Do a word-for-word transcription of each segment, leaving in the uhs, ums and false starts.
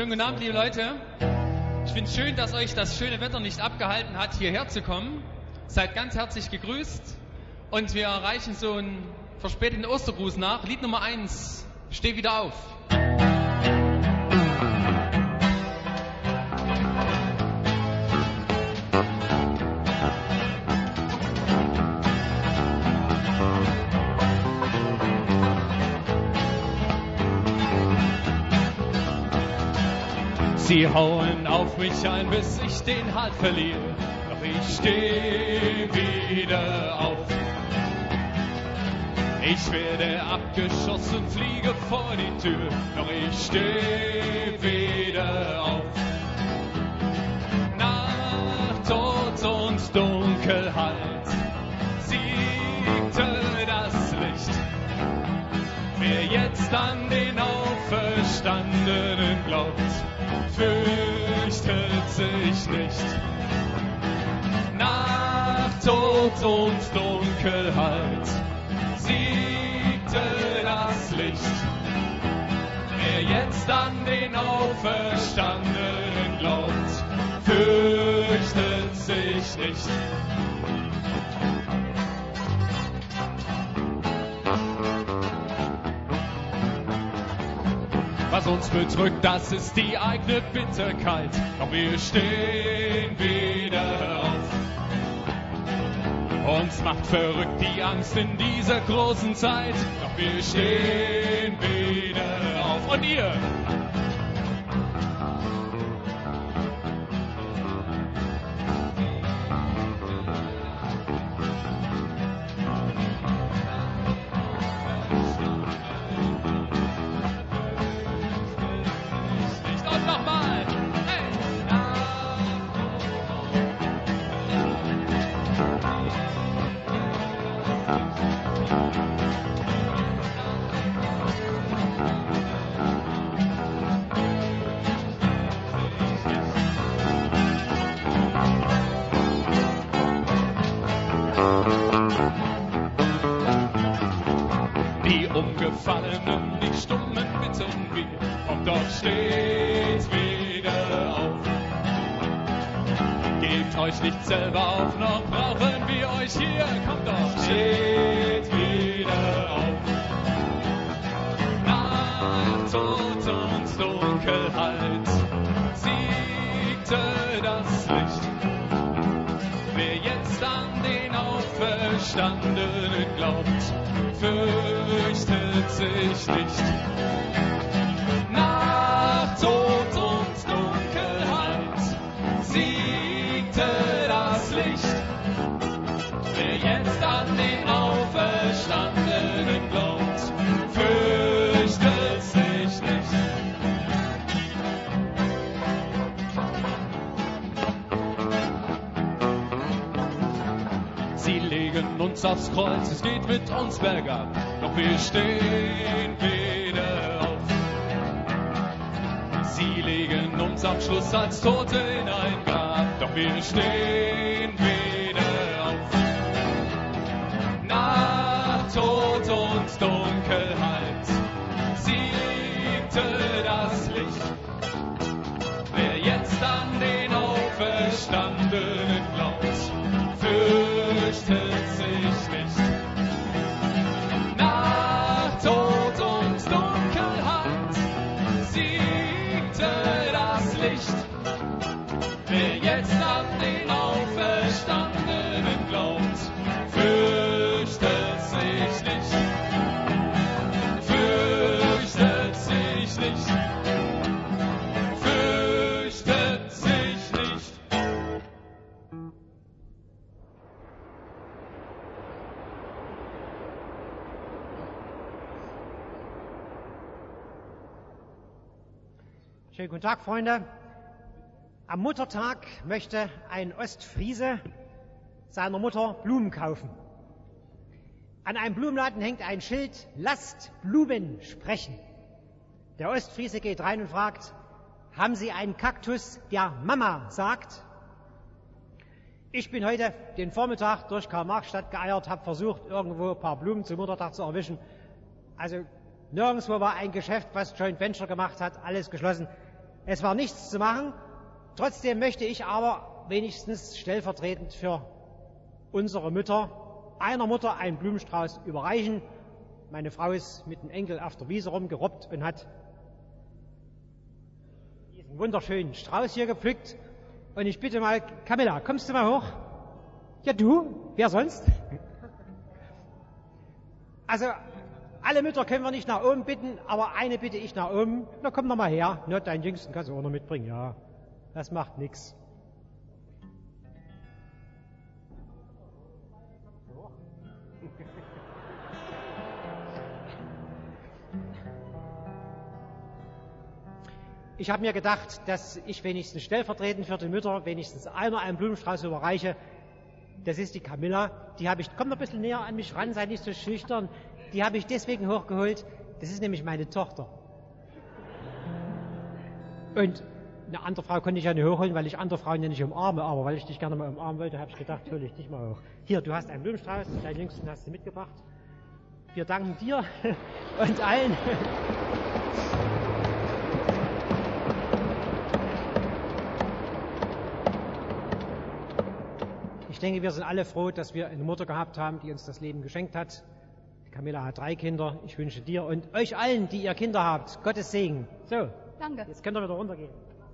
Schönen guten Abend, liebe Leute. Ich finde es schön, dass euch das schöne Wetter nicht abgehalten hat, hierher zu kommen. Seid ganz herzlich gegrüßt. Und wir erreichen so einen verspäteten Ostergruß nach. Lied Nummer eins, Steh wieder auf. Sie hauen auf mich ein, bis ich den Halt verliere. Doch ich steh wieder auf. Ich werde abgeschossen, fliege vor die Tür. Doch ich steh wieder auf. Nach Tod und Dunkelheit siegte das Licht. Wer jetzt an den Auferstandenen glaubt, fürchtet sich nicht. Nach Tod und Dunkelheit siegte das Licht. Wer jetzt an den Auferstandenen glaubt, fürchtet sich nicht. Was uns bedrückt, das ist die eigene Bitterkeit. Doch wir stehen wieder auf. Uns macht verrückt die Angst in dieser großen Zeit. Doch wir stehen wieder auf. Und ihr? Umgefallenen, die Stummen bitten wir, und doch steht wieder auf. Gebt euch nicht selber auf, noch brauchen wir euch hier, kommt doch, steht wieder auf. Nach Tod und Dunkelheit siegte das Licht. Wer jetzt an den Auferstandenen glaubt, fürchtet sich nicht. Nach Tod und Dunkelheit siegte das Licht. Wer jetzt an den Auferstandenen glaubt, fürchtet sich nicht. Sie legen uns aufs Kreuz, es geht mit uns bergab. Doch wir stehen wieder auf. Sie legen uns am Schluss als Tote in ein Grab. Doch wir stehen wieder auf. Nach Tod und Dunkelheit siegte das Licht. Wer jetzt an den Auferstandenen glaubt, fürchtet sich nicht. Tod und Dunkelheit siegte das Licht. Wer jetzt an den Auferstandenen glaubt, fürchtet sich nicht. Fürchtet sich nicht. Fürchtet sich nicht. Schönen guten Tag, Freunde. Am Muttertag möchte ein Ostfriese seiner Mutter Blumen kaufen. An einem Blumenladen hängt ein Schild, lasst Blumen sprechen. Der Ostfriese geht rein und fragt, haben Sie einen Kaktus, der Mama sagt? Ich bin heute den Vormittag durch Karl-Marx-Stadt geeiert, habe versucht, irgendwo ein paar Blumen zum Muttertag zu erwischen. Also nirgendwo war ein Geschäft, was Joint Venture gemacht hat, alles geschlossen. Es war nichts zu machen. Trotzdem möchte ich aber wenigstens stellvertretend für unsere Mütter einer Mutter einen Blumenstrauß überreichen. Meine Frau ist mit dem Enkel auf der Wiese rumgerobbt und hat diesen wunderschönen Strauß hier gepflückt. Und ich bitte mal, Camilla, kommst du mal hoch? Ja, du? Wer sonst? Also, alle Mütter können wir nicht nach oben bitten, aber eine bitte ich nach oben. Na, komm doch mal her. Na, deinen Jüngsten kannst du auch noch mitbringen. Ja, das macht nichts. Ich habe mir gedacht, dass ich wenigstens stellvertretend für die Mütter wenigstens einer einen Blumenstrauß überreiche. Das ist die Camilla. Die habe ich, komm noch ein bisschen näher an mich ran, sei nicht so schüchtern. Die habe ich deswegen hochgeholt. Das ist nämlich meine Tochter. Und eine andere Frau konnte ich ja nicht hochholen, weil ich andere Frauen ja nicht umarme. Aber weil ich dich gerne mal umarmen wollte, habe ich gedacht, hole ich dich mal hoch. Hier, du hast einen Blumenstrauß, deinen Jüngsten hast du mitgebracht. Wir danken dir und allen. Ich denke, wir sind alle froh, dass wir eine Mutter gehabt haben, die uns das Leben geschenkt hat. Camilla hat drei Kinder. Ich wünsche dir und euch allen, die ihr Kinder habt, Gottes Segen. So, danke. Jetzt könnt ihr wieder runtergehen.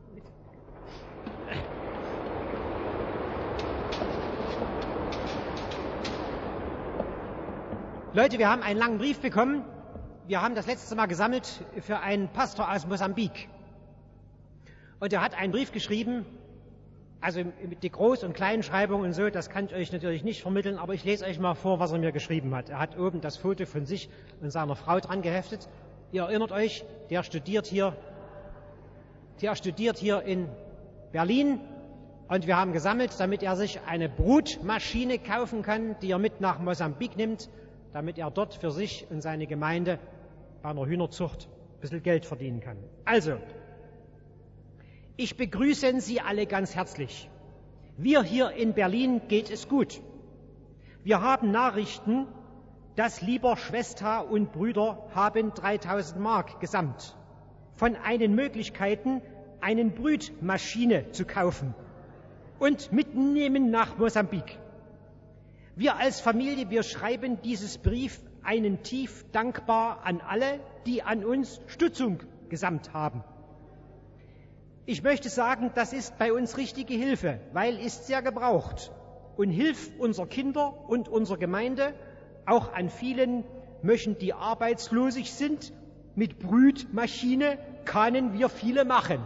Leute, wir haben einen langen Brief bekommen. Wir haben das letzte Mal gesammelt für einen Pastor aus Mosambik. Und er hat einen Brief geschrieben. Also mit der Groß- und Kleinschreibung und so, das kann ich euch natürlich nicht vermitteln, aber ich lese euch mal vor, was er mir geschrieben hat. Er hat oben das Foto von sich und seiner Frau dran geheftet. Ihr erinnert euch, der studiert hier, der studiert hier in Berlin und wir haben gesammelt, damit er sich eine Brutmaschine kaufen kann, die er mit nach Mosambik nimmt, damit er dort für sich und seine Gemeinde bei einer Hühnerzucht ein bisschen Geld verdienen kann. Also, ich begrüße Sie alle ganz herzlich. Wir hier in Berlin geht es gut. Wir haben Nachrichten, dass lieber Schwester und Brüder haben dreitausend Mark gesamt. Von einen Möglichkeiten, eine Brütmaschine zu kaufen und mitnehmen nach Mosambik. Wir als Familie, wir schreiben dieses Brief einen tief dankbar an alle, die an uns Stützung gesamt haben. Ich möchte sagen, das ist bei uns richtige Hilfe, weil ist sehr gebraucht und hilft unserer Kinder und unserer Gemeinde, auch an vielen Menschen, die arbeitslosig sind. Mit Brütmaschine können wir viele machen.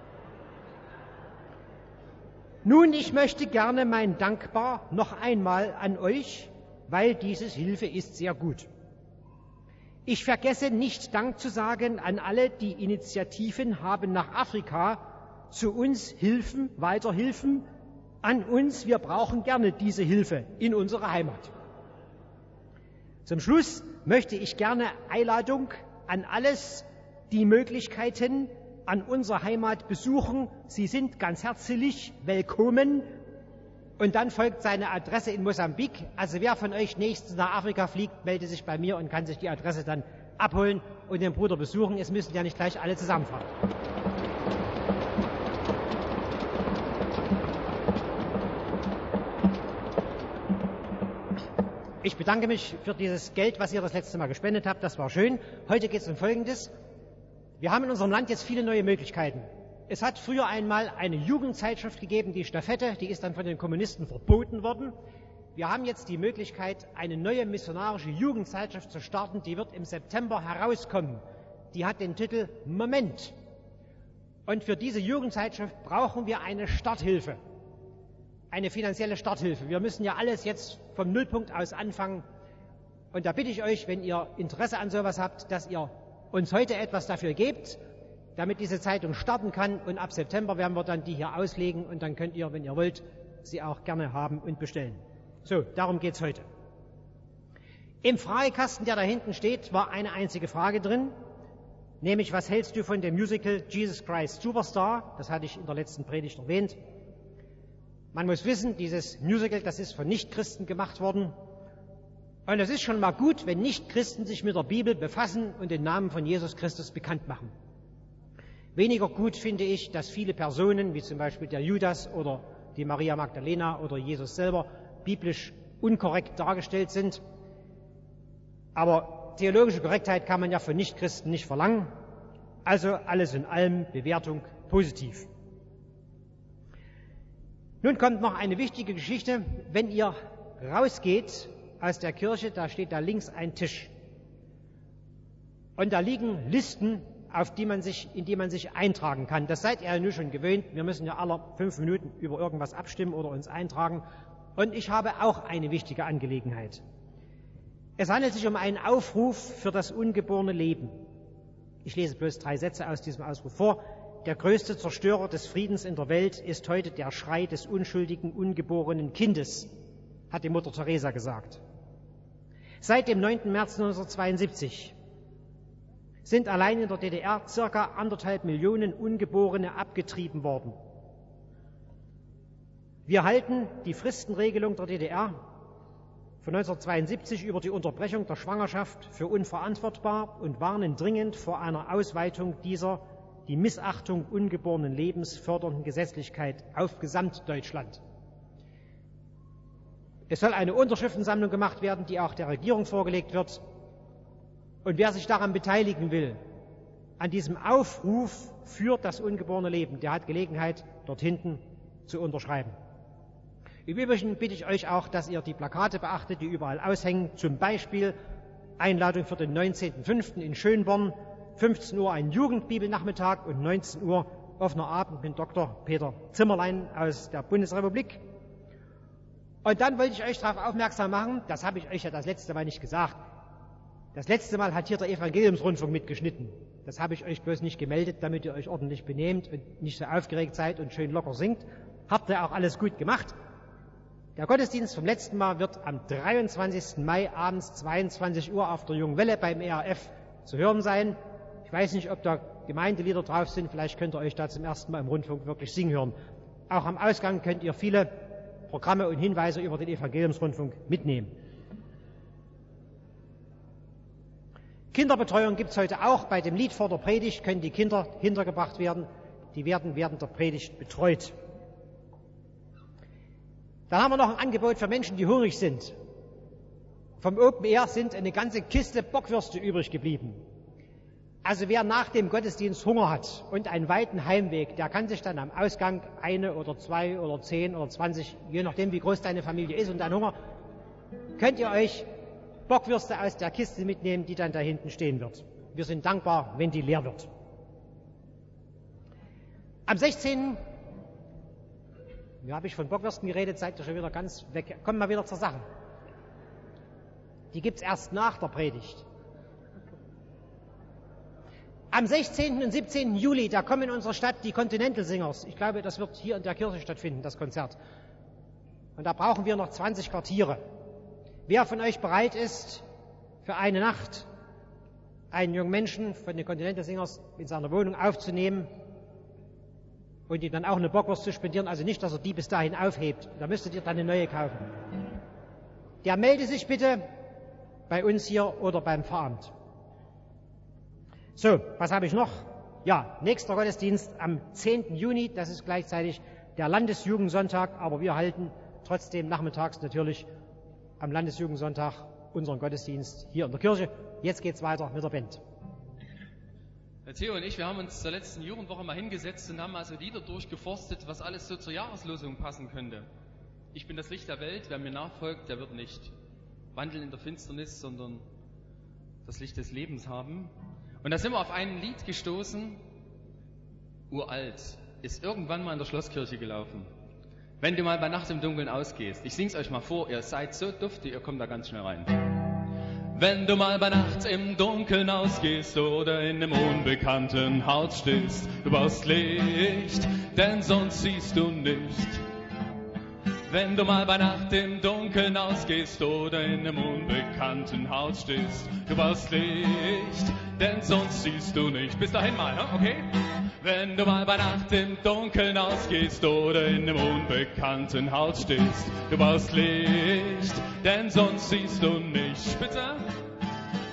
Nun, ich möchte gerne mein Dankbar noch einmal an euch, weil diese Hilfe ist sehr gut. Ich vergesse nicht, Dank zu sagen an alle, die Initiativen haben nach Afrika zu uns Hilfen, weiterhelfen, an uns. Wir brauchen gerne diese Hilfe in unserer Heimat. Zum Schluss möchte ich gerne Einladung an alles, die Möglichkeiten an unserer Heimat besuchen. Sie sind ganz herzlich willkommen. Und dann folgt seine Adresse in Mosambik. Also wer von euch nächstens nach Afrika fliegt, meldet sich bei mir und kann sich die Adresse dann abholen und den Bruder besuchen. Es müssen ja nicht gleich alle zusammenfahren. Ich bedanke mich für dieses Geld, was ihr das letzte Mal gespendet habt. Das war schön. Heute geht es um Folgendes. Wir haben in unserem Land jetzt viele neue Möglichkeiten. Es hat früher einmal eine Jugendzeitschrift gegeben, die Stafette, die ist dann von den Kommunisten verboten worden. Wir haben jetzt die Möglichkeit, eine neue missionarische Jugendzeitschrift zu starten, die wird im September herauskommen. Die hat den Titel Moment. Und für diese Jugendzeitschrift brauchen wir eine Starthilfe, eine finanzielle Starthilfe. Wir müssen ja alles jetzt vom Nullpunkt aus anfangen. Und da bitte ich euch, wenn ihr Interesse an sowas habt, dass ihr uns heute etwas dafür gebt, damit diese Zeitung starten kann. Und ab September werden wir dann die hier auslegen und dann könnt ihr, wenn ihr wollt, sie auch gerne haben und bestellen. So, darum geht's heute. Im Fragekasten, der da hinten steht, war eine einzige Frage drin, nämlich, was hältst du von dem Musical Jesus Christ Superstar? Das hatte ich in der letzten Predigt erwähnt. Man muss wissen, dieses Musical, das ist von Nichtchristen gemacht worden. Und es ist schon mal gut, wenn Nichtchristen sich mit der Bibel befassen und den Namen von Jesus Christus bekannt machen. Weniger gut finde ich, dass viele Personen, wie zum Beispiel der Judas oder die Maria Magdalena oder Jesus selber, biblisch unkorrekt dargestellt sind. Aber theologische Korrektheit kann man ja von Nichtchristen nicht verlangen. Also alles in allem Bewertung positiv. Nun kommt noch eine wichtige Geschichte. Wenn ihr rausgeht aus der Kirche, da steht da links ein Tisch. Und da liegen Listen, auf die man sich, in die man sich eintragen kann. Das seid ihr ja nur schon gewöhnt. Wir müssen ja alle fünf Minuten über irgendwas abstimmen oder uns eintragen. Und ich habe auch eine wichtige Angelegenheit. Es handelt sich um einen Aufruf für das ungeborene Leben. Ich lese bloß drei Sätze aus diesem Ausruf vor. Der größte Zerstörer des Friedens in der Welt ist heute der Schrei des unschuldigen, ungeborenen Kindes, hat die Mutter Teresa gesagt. Seit dem neunten März neunzehnhundertzweiundsiebzig sind allein in der D D R circa anderthalb Millionen Ungeborene abgetrieben worden. Wir halten die Fristenregelung der D D R von neunzehnhundertzweiundsiebzig über die Unterbrechung der Schwangerschaft für unverantwortbar und warnen dringend vor einer Ausweitung dieser die Missachtung ungeborenen Lebens fördernden Gesetzlichkeit auf Gesamtdeutschland. Es soll eine Unterschriftensammlung gemacht werden, die auch der Regierung vorgelegt wird. Und wer sich daran beteiligen will, an diesem Aufruf für das ungeborene Leben, der hat Gelegenheit, dort hinten zu unterschreiben. Im Übrigen bitte ich euch auch, dass ihr die Plakate beachtet, die überall aushängen. Zum Beispiel Einladung für den neunzehnten fünften in Schönborn, fünfzehn Uhr ein Jugendbibelnachmittag und neunzehn Uhr offener Abend mit Doktor Peter Zimmerlein aus der Bundesrepublik. Und dann wollte ich euch darauf aufmerksam machen, das habe ich euch ja das letzte Mal nicht gesagt. Das letzte Mal hat hier der Evangeliumsrundfunk mitgeschnitten. Das habe ich euch bloß nicht gemeldet, damit ihr euch ordentlich benehmt und nicht so aufgeregt seid und schön locker singt. Habt ihr auch alles gut gemacht. Der Gottesdienst vom letzten Mal wird am dreiundzwanzigsten Mai abends zweiundzwanzig Uhr auf der Jungen Welle beim E R F zu hören sein. Ich weiß nicht, ob da Gemeindelieder drauf sind. Vielleicht könnt ihr euch da zum ersten Mal im Rundfunk wirklich singen hören. Auch am Ausgang könnt ihr viele Programme und Hinweise über den Evangeliumsrundfunk mitnehmen. Kinderbetreuung gibt es heute auch. Bei dem Lied vor der Predigt können die Kinder hintergebracht werden. Die werden während der Predigt betreut. Dann haben wir noch ein Angebot für Menschen, die hungrig sind. Vom Open Air sind eine ganze Kiste Bockwürste übrig geblieben. Also wer nach dem Gottesdienst Hunger hat und einen weiten Heimweg, der kann sich dann am Ausgang eine oder zwei oder zehn oder zwanzig, je nachdem wie groß deine Familie ist und dein Hunger, könnt ihr euch Bockwürste aus der Kiste mitnehmen, die dann da hinten stehen wird. Wir sind dankbar, wenn die leer wird. Am sechzehnten Ja, habe ich von Bockwürsten geredet, seid ihr schon wieder ganz weg. Kommt mal wieder zur Sache. Die gibt's erst nach der Predigt. Am sechzehnten und siebzehnten Juli, da kommen in unsere Stadt die Continental Singers. Ich glaube, das wird hier in der Kirche stattfinden, das Konzert. Und da brauchen wir noch zwanzig Quartiere. Wer von euch bereit ist, für eine Nacht einen jungen Menschen von den Continental Singers in seiner Wohnung aufzunehmen und ihm dann auch eine Bockwurst zu spendieren, also nicht, dass er die bis dahin aufhebt, da müsstet ihr dann eine neue kaufen. Der melde sich bitte bei uns hier oder beim Pfarramt. So, was habe ich noch? Ja, nächster Gottesdienst am zehnten Juni, das ist gleichzeitig der Landesjugendsonntag, aber wir halten trotzdem nachmittags natürlich am Landesjugendsonntag unseren Gottesdienst hier in der Kirche. Jetzt geht's weiter mit der Band. Herr Theo und ich, wir haben uns zur letzten Jugendwoche mal hingesetzt und haben also Lieder durchgeforstet, was alles so zur Jahreslosung passen könnte. Ich bin das Licht der Welt, wer mir nachfolgt, der wird nicht wandeln in der Finsternis, sondern das Licht des Lebens haben. Und da sind wir auf ein Lied gestoßen, uralt, ist irgendwann mal in der Schlosskirche gelaufen. Wenn du mal bei Nacht im Dunkeln ausgehst, ich sing's euch mal vor, ihr seid so duftig, ihr kommt da ganz schnell rein. Wenn du mal bei Nacht im Dunkeln ausgehst oder in einem unbekannten Haus stehst, du brauchst Licht, denn sonst siehst du nicht. Wenn du mal bei Nacht im Dunkeln ausgehst oder in einem unbekannten Haus stehst, du brauchst Licht, denn sonst siehst du nicht. Bis dahin mal, okay? Wenn du mal bei Nacht im Dunkeln ausgehst oder in einem unbekannten Haus stehst, du brauchst Licht, denn sonst siehst du nicht. Bitte?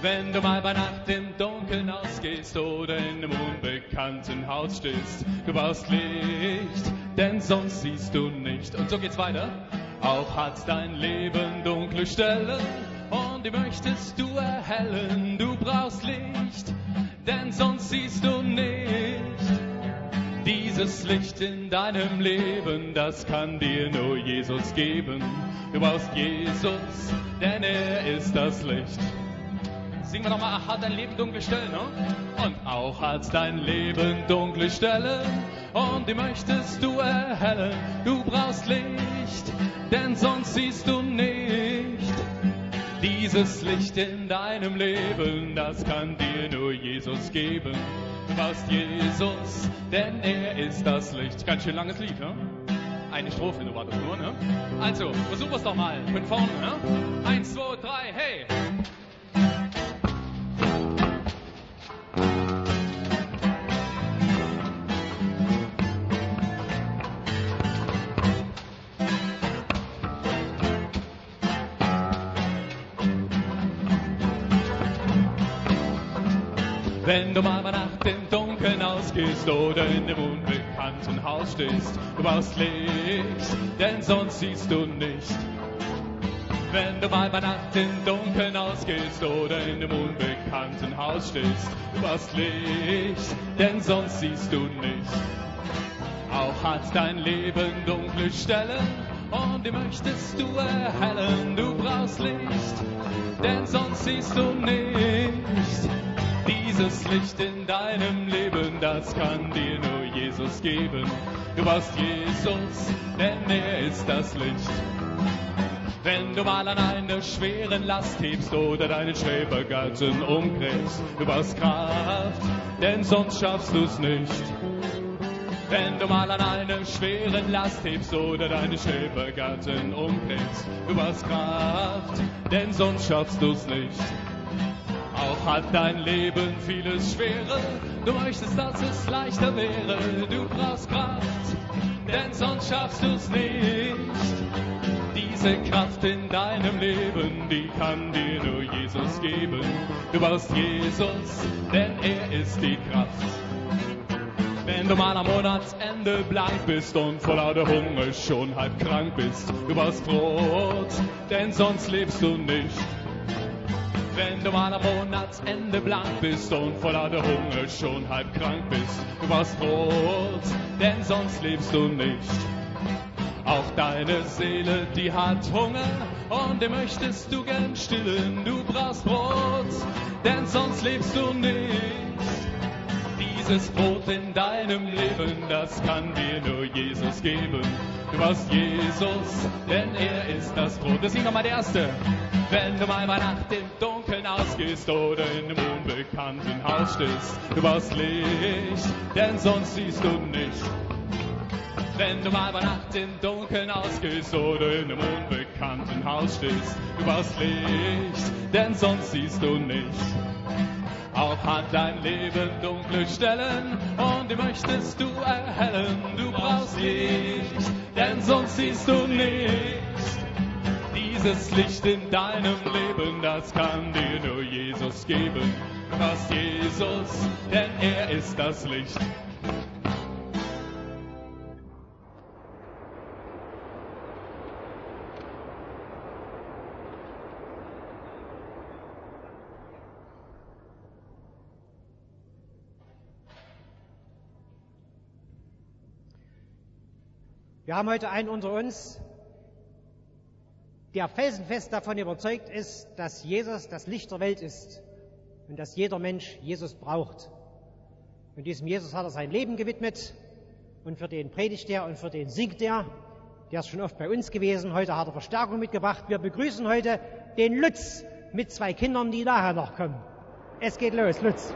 Wenn du mal bei Nacht im Dunkeln ausgehst oder in einem unbekannten Haus stehst, du brauchst Licht, denn sonst siehst du nicht. Und so geht's weiter. Auch hat dein Leben dunkle Stellen und die möchtest du erhellen. Du brauchst Licht, denn sonst siehst du nicht. Dieses Licht in deinem Leben, das kann dir nur Jesus geben. Du brauchst Jesus, denn er ist das Licht. Singen wir nochmal, ach, hat dein Leben dunkle Stellen, ne? Und auch hat dein Leben dunkle Stellen und die möchtest du erhellen. Du brauchst Licht, denn sonst siehst du nicht. Dieses Licht in deinem Leben, das kann dir nur Jesus geben. Du brauchst Jesus, denn er ist das Licht. Ganz schön langes Lied, ne? Eine Strophe, du wartest nur, ne? Also, versuch es doch mal, von vorne, ne? Eins, zwei, drei, hey! Wenn du mal bei Nacht im Dunkeln ausgehst oder in dem unbekannten Haus stehst, du brauchst Licht, denn sonst siehst du nicht. Wenn du mal bei Nacht im Dunkeln ausgehst oder in dem unbekannten Haus stehst, du brauchst Licht, denn sonst siehst du nicht. Auch hat dein Leben dunkle Stellen und die möchtest du erhellen. Du brauchst Licht, denn sonst siehst du nicht. Dieses Licht in deinem Leben, das kann dir nur Jesus geben. Du brauchst Jesus, denn er ist das Licht. Wenn du mal an einer schweren Last hebst oder deinen Schrebergarten umgräbst, du brauchst Kraft, denn sonst schaffst du's nicht. Wenn du mal an einer schweren Last hebst oder deinen Schrebergarten umgräbst, du brauchst Kraft, denn sonst schaffst du's nicht. Auch hat dein Leben vieles Schwere, du möchtest, dass es leichter wäre. Du brauchst Kraft, denn sonst schaffst du's nicht. Diese Kraft in deinem Leben, die kann dir nur Jesus geben. Du brauchst Jesus, denn er ist die Kraft. Wenn du mal am Monatsende blank bist und vor lauter Hunger schon halb krank bist, du brauchst Brot, denn sonst lebst du nicht. Wenn du mal am Monatsende blank bist und vor lauter Hunger schon halb krank bist, du brauchst Brot, denn sonst lebst du nicht. Auch deine Seele, die hat Hunger und den möchtest du gern stillen. Du brauchst Brot, denn sonst lebst du nicht. Dieses Brot in deinem Leben, das kann dir nur Jesus geben. Du brauchst Jesus, denn er ist das Brot. Das ist nochmal der erste. Wenn du mal bei Nacht im Dunkeln ausgehst oder in einem unbekannten Haus stehst, du brauchst Licht, denn sonst siehst du nicht. Wenn du mal bei Nacht im Dunkeln ausgehst oder in einem unbekannten Haus stehst, du brauchst Licht, denn sonst siehst du nicht. Auch hat dein Leben dunkle Stellen und die möchtest du erhellen. Du brauchst Licht, denn sonst siehst du nicht. Dieses Licht in deinem Leben, das kann dir nur Jesus geben. Du brauchst Jesus, denn er ist das Licht. Wir haben heute einen unter uns, der felsenfest davon überzeugt ist, dass Jesus das Licht der Welt ist und dass jeder Mensch Jesus braucht. Und diesem Jesus hat er sein Leben gewidmet und für den predigt er und für den singt er. Der ist schon oft bei uns gewesen. Heute hat er Verstärkung mitgebracht. Wir begrüßen heute den Lutz mit zwei Kindern, die nachher noch kommen. Es geht los, Lutz.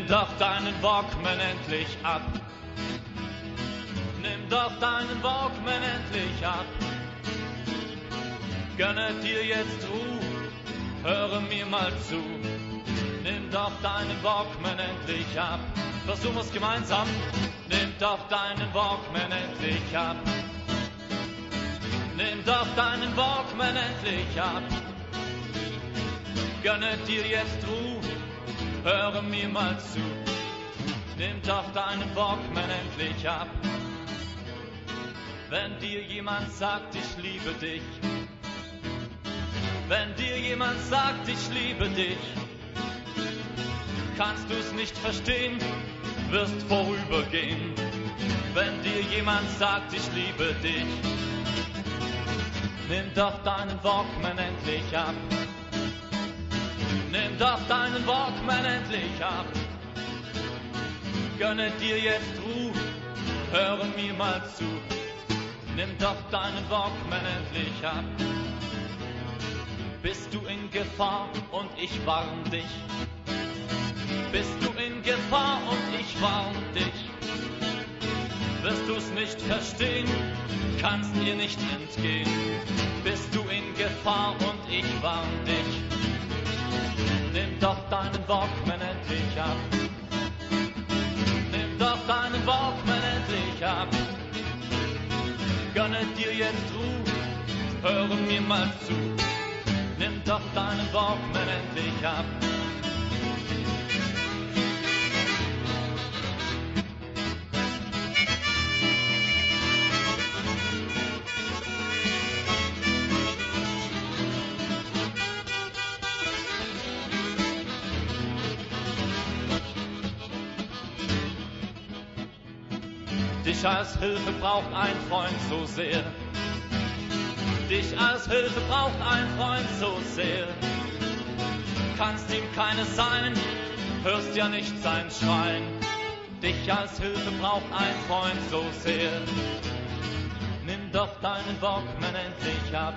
doch deinen Walkman endlich ab. Nimm doch deinen Walkman endlich ab. Gönne dir jetzt Ruhe, höre mir mal zu. Nimm doch deinen Walkman endlich ab. Versuchen wir's gemeinsam. Nimm doch deinen Walkman endlich ab. Nimm doch deinen Walkman endlich ab. Gönne dir jetzt Ruhe, höre mir mal zu. Nimm doch deinen Walkman endlich ab. Wenn dir jemand sagt, ich liebe dich, wenn dir jemand sagt, ich liebe dich, kannst du's nicht verstehen, wirst vorübergehen. Wenn dir jemand sagt, ich liebe dich, nimm doch deinen Walkman endlich ab. Nimm doch deinen Walkman endlich ab. Gönne dir jetzt Ruhe, höre mir mal zu. Nimm doch deinen Walkman endlich ab. Bist du in Gefahr und ich warn dich. Bist du in Gefahr und ich warn dich. Wirst du's nicht verstehen, kannst dir nicht entgehen. Bist du in Gefahr und ich warn dich. Nimm doch deinen Walkman endlich ab. Nimm doch deinen Walkman endlich ab. Gönne dir jetzt Ruhe, höre mir mal zu. Nimm doch deinen Walkman endlich ab. Dich als Hilfe braucht ein Freund so sehr. Dich als Hilfe braucht ein Freund so sehr. Kannst ihm keine sein, hörst ja nicht sein Schreien. Dich als Hilfe braucht ein Freund so sehr. Nimm doch deinen Walkman endlich ab.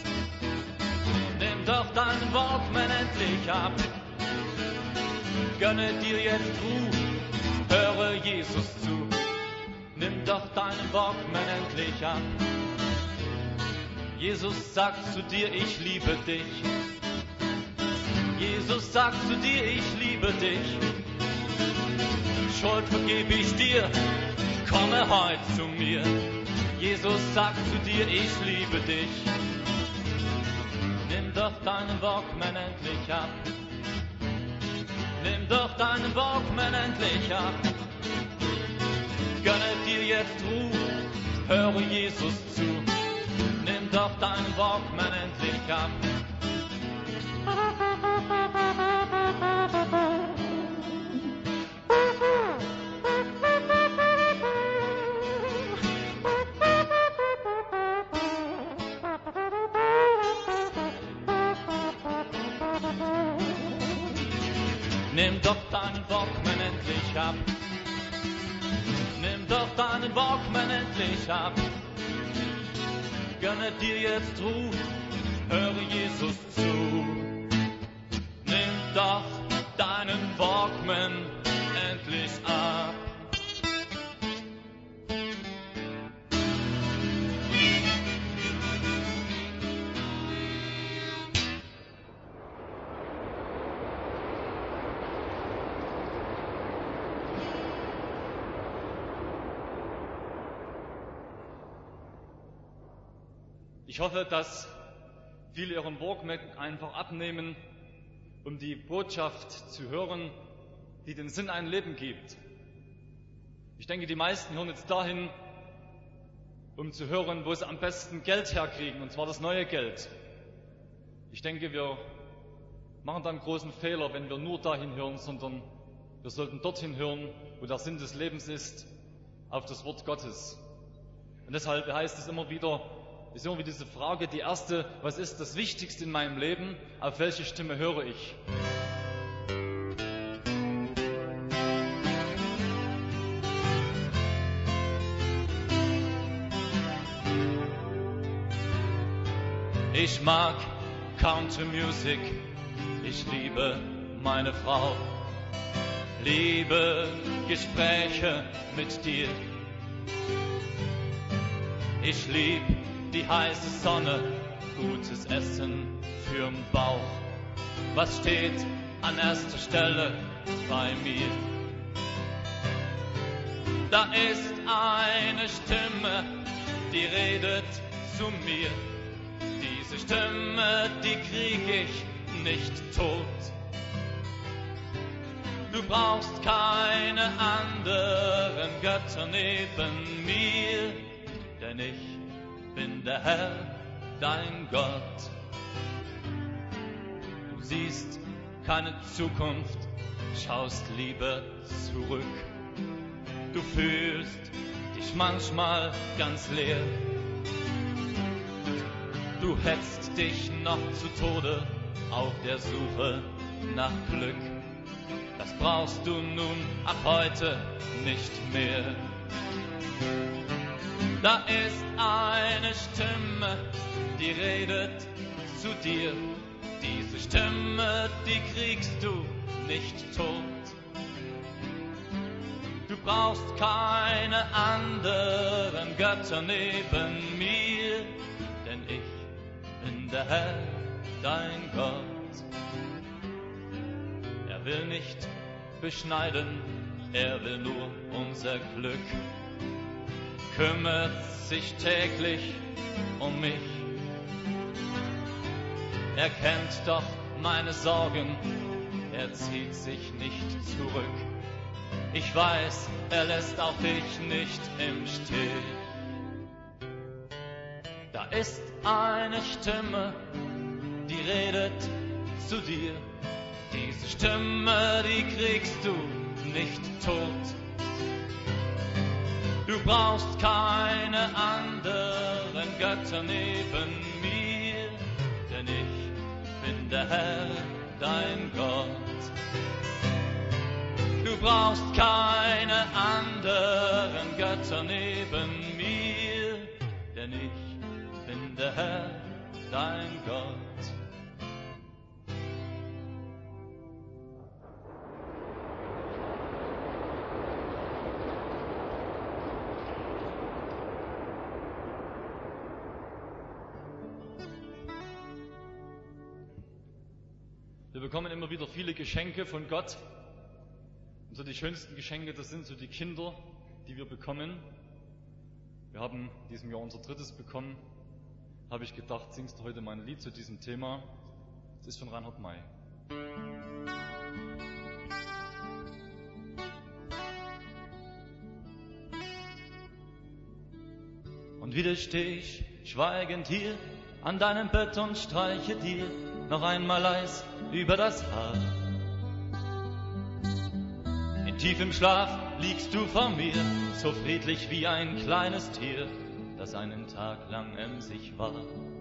Nimm doch deinen Walkman endlich ab. Gönne dir jetzt Ruhe, höre Jesus zu. Nimm doch deinen Walkman endlich ab. Jesus sagt zu dir, ich liebe dich. Jesus sagt zu dir, ich liebe dich. Schuld vergebe ich dir, komme heut zu mir. Jesus sagt zu dir, ich liebe dich. Nimm doch deinen Walkman endlich ab. Nimm doch deinen Walkman endlich ab. Gönne dir jetzt Ruhe, höre Jesus zu. Nimm doch deinen Walkman endlich ab. Nimm doch deinen Walkman endlich ab. Nimm doch deinen Walkman endlich ab. Gönne dir jetzt Ruhe, höre Jesus zu. Nimm doch deinen Walkman endlich ab. Ich hoffe, dass viele ihren Walkman einfach abnehmen, um die Botschaft zu hören, die den Sinn ein Leben gibt. Ich denke, die meisten hören jetzt dahin, um zu hören, wo sie am besten Geld herkriegen, und zwar das neue Geld. Ich denke, wir machen da einen großen Fehler, wenn wir nur dahin hören, sondern wir sollten dorthin hören, wo der Sinn des Lebens ist, auf das Wort Gottes. Und deshalb heißt es immer wieder, ist irgendwie diese Frage, die erste, was ist das Wichtigste in meinem Leben? Auf welche Stimme höre ich? Ich mag Country Music, ich liebe meine Frau. liebe Gespräche mit dir. Ich lieb die heiße Sonne, gutes Essen für'n Bauch. Was steht an erster Stelle bei mir? Da ist eine Stimme, die redet zu mir. Diese Stimme, die krieg ich nicht tot. Du brauchst keine anderen Götter neben mir, denn ich bin der Herr, dein Gott. Du siehst keine Zukunft, schaust lieber zurück. Du fühlst dich manchmal ganz leer. Du hetzt dich noch zu Tode auf der Suche nach Glück. Das brauchst du nun ab heute nicht mehr. Da ist eine Stimme, die redet zu dir. Diese Stimme, die kriegst du nicht tot. Du brauchst keine anderen Götter neben mir, denn ich bin der Herr, dein Gott. Er will nicht beschneiden, er will nur unser Glück. Kümmert sich täglich um mich. Er kennt doch meine Sorgen, er zieht sich nicht zurück. Ich weiß, er lässt auch dich nicht im Stich. Da ist eine Stimme, die redet zu dir. Diese Stimme, die kriegst du nicht tot. Du brauchst keine anderen Götter neben mir, denn ich bin der Herr, dein Gott. Du brauchst keine anderen Götter neben mir, denn ich bin der Herr, dein Gott. Wir bekommen immer wieder viele Geschenke von Gott. Und so die schönsten Geschenke, das sind so die Kinder, die wir bekommen. Wir haben in diesem Jahr unser drittes bekommen. Habe ich gedacht, singst du heute mein Lied zu diesem Thema. Das ist von Reinhard May. Und wieder steh ich schweigend hier an deinem Bett und streiche dir noch einmal leis über das Haar. In tiefem Schlaf liegst du vor mir, so friedlich wie ein kleines Tier, das einen Tag lang emsig war.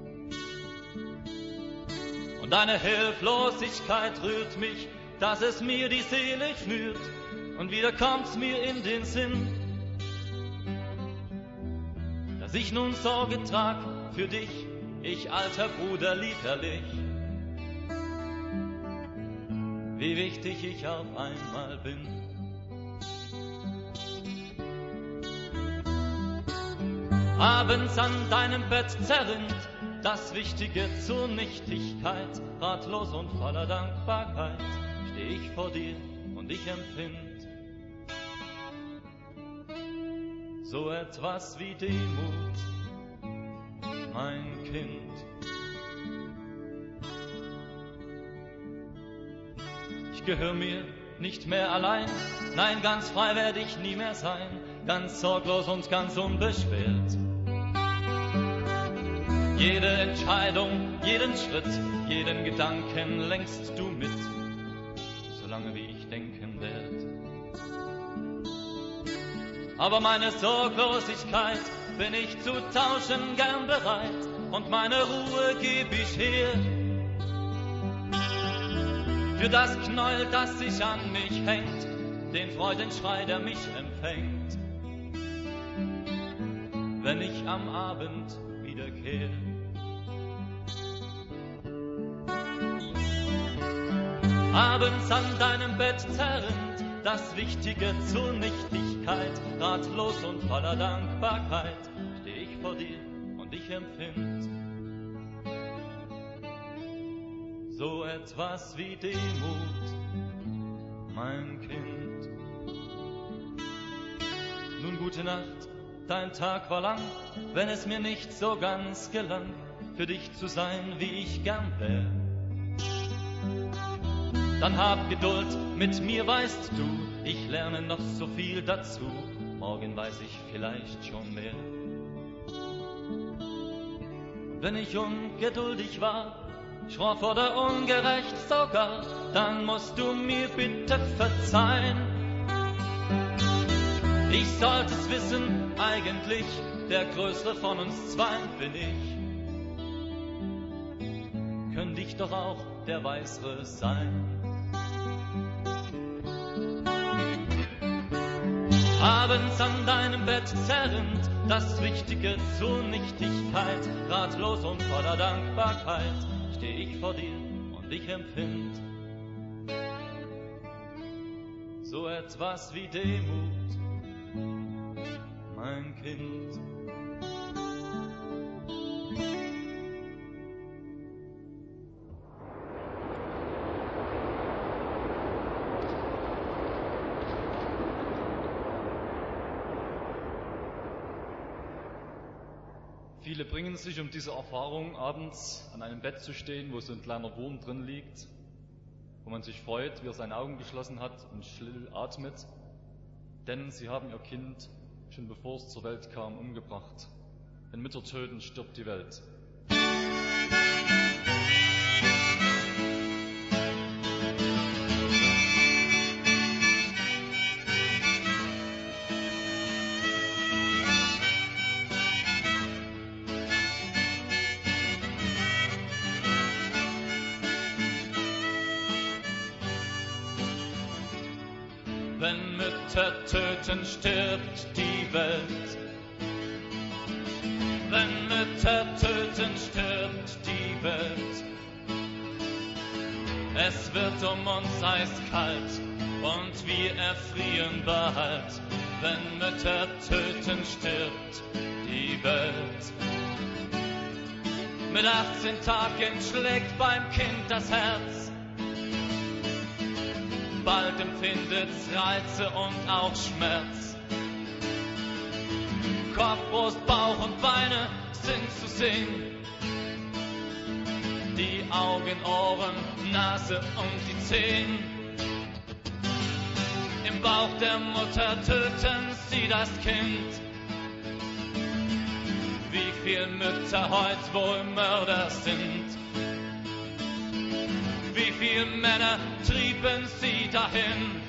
Und deine Hilflosigkeit rührt mich, dass es mir die Seele schnürt, und wieder kommt's mir in den Sinn, dass ich nun Sorge trag für dich, ich alter Bruder liederlich. Wie wichtig ich auf einmal bin. Abends an deinem Bett zerrinnt das Wichtige zur Nichtigkeit. Ratlos und voller Dankbarkeit steh ich vor dir und ich empfind so etwas wie Demut, mein Kind. Ich gehör mir nicht mehr allein, nein, ganz frei werde ich nie mehr sein, ganz sorglos und ganz unbeschwert. Jede Entscheidung, jeden Schritt, jeden Gedanken lenkst du mit, solange wie ich denken werd. Aber meine Sorglosigkeit bin ich zu tauschen gern bereit, und meine Ruhe geb ich her für das Knäuel, das sich an mich hängt, den Freudenschrei, der mich empfängt, wenn ich am Abend wiederkehr. Abends an deinem Bett zerrinnt das Wichtige zur Nichtigkeit. Ratlos und voller Dankbarkeit steh ich vor dir und ich empfind so etwas wie Demut, mein Kind. Nun gute Nacht, dein Tag war lang, wenn es mir nicht so ganz gelang, für dich zu sein, wie ich gern wär. Dann hab Geduld, mit mir weißt du, ich lerne noch so viel dazu, morgen weiß ich vielleicht schon mehr. Wenn ich ungeduldig war, schroff oder ungerecht sogar, dann musst du mir bitte verzeihen. Ich sollte es wissen, eigentlich, der Größere von uns zweien bin ich. Könnte ich doch auch der Weisere sein. Abends an deinem Bett zerrinnt das Wichtige zur Nichtigkeit. Ratlos und voller Dankbarkeit steh ich vor dir und ich empfind so etwas wie Demut, mein Kind. Viele bringen sich um diese Erfahrung, abends an einem Bett zu stehen, wo so ein kleiner Wurm drin liegt, wo man sich freut, wie er seine Augen geschlossen hat und still atmet, denn sie haben ihr Kind, schon bevor es zur Welt kam, umgebracht. Wenn Mütter töten, stirbt die Welt. Wenn Mütter töten, stirbt die Welt. Wenn Mütter töten, stirbt die Welt. Es wird um uns eiskalt und wir erfrieren bald. Wenn Mütter töten, stirbt die Welt. Mit achtzehn Tagen schlägt beim Kind das Herz. Bald empfindet's Reize und auch Schmerz. Kopf, Brust, Bauch und Beine sind zu sehen. Die Augen, Ohren, Nase und die Zehen. Im Bauch der Mutter töten sie das Kind. Wie viel Mütter heut wohl Mörder sind. Wie viel Männer trieben sie dahin?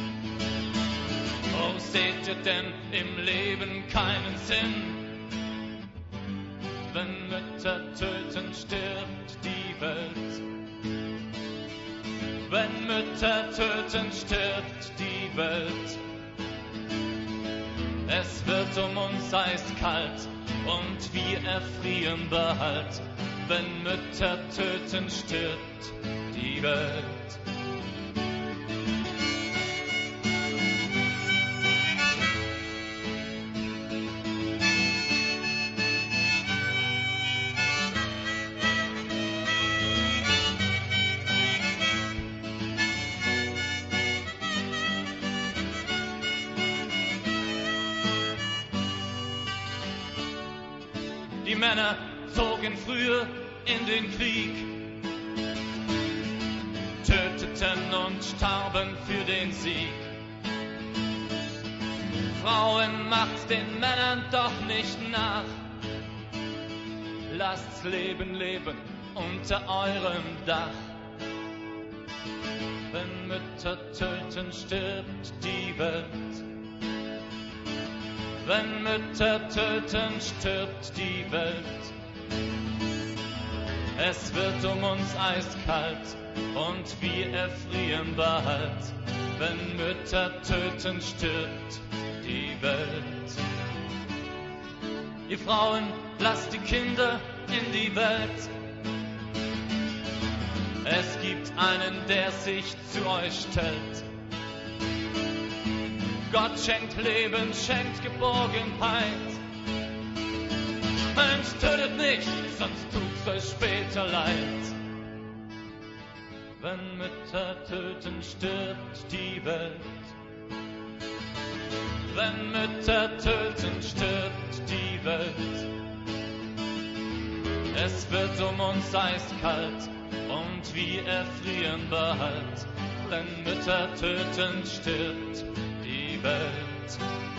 Oh, seht ihr denn im Leben keinen Sinn? Wenn Mütter töten, stirbt die Welt. Wenn Mütter töten, stirbt die Welt. Es wird um uns eiskalt und wir erfrieren bald. Wenn Mütter töten, stirbt die Welt. Die Männer zogen früher in den Krieg, töteten und starben für den Sieg. Frauen, macht den Männern doch nicht nach. Lasst's Leben leben unter eurem Dach. Wenn Mütter töten, stirbt die Welt. Wenn Mütter töten, stirbt die Welt. Es wird um uns eiskalt und wir erfrieren bald. Wenn Mütter töten, stirbt die Welt. Ihr Frauen, lasst die Kinder in die Welt. Es gibt einen, der sich zu euch stellt. Gott schenkt Leben, schenkt Geborgenheit. Mensch, tötet nicht, sonst tut's euch später leid. Wenn Mütter töten, stirbt die Welt. Wenn Mütter töten, stirbt die Welt. Es wird um uns eiskalt und wir erfrieren bald. Wenn Mütter töten, stirbt die Welt.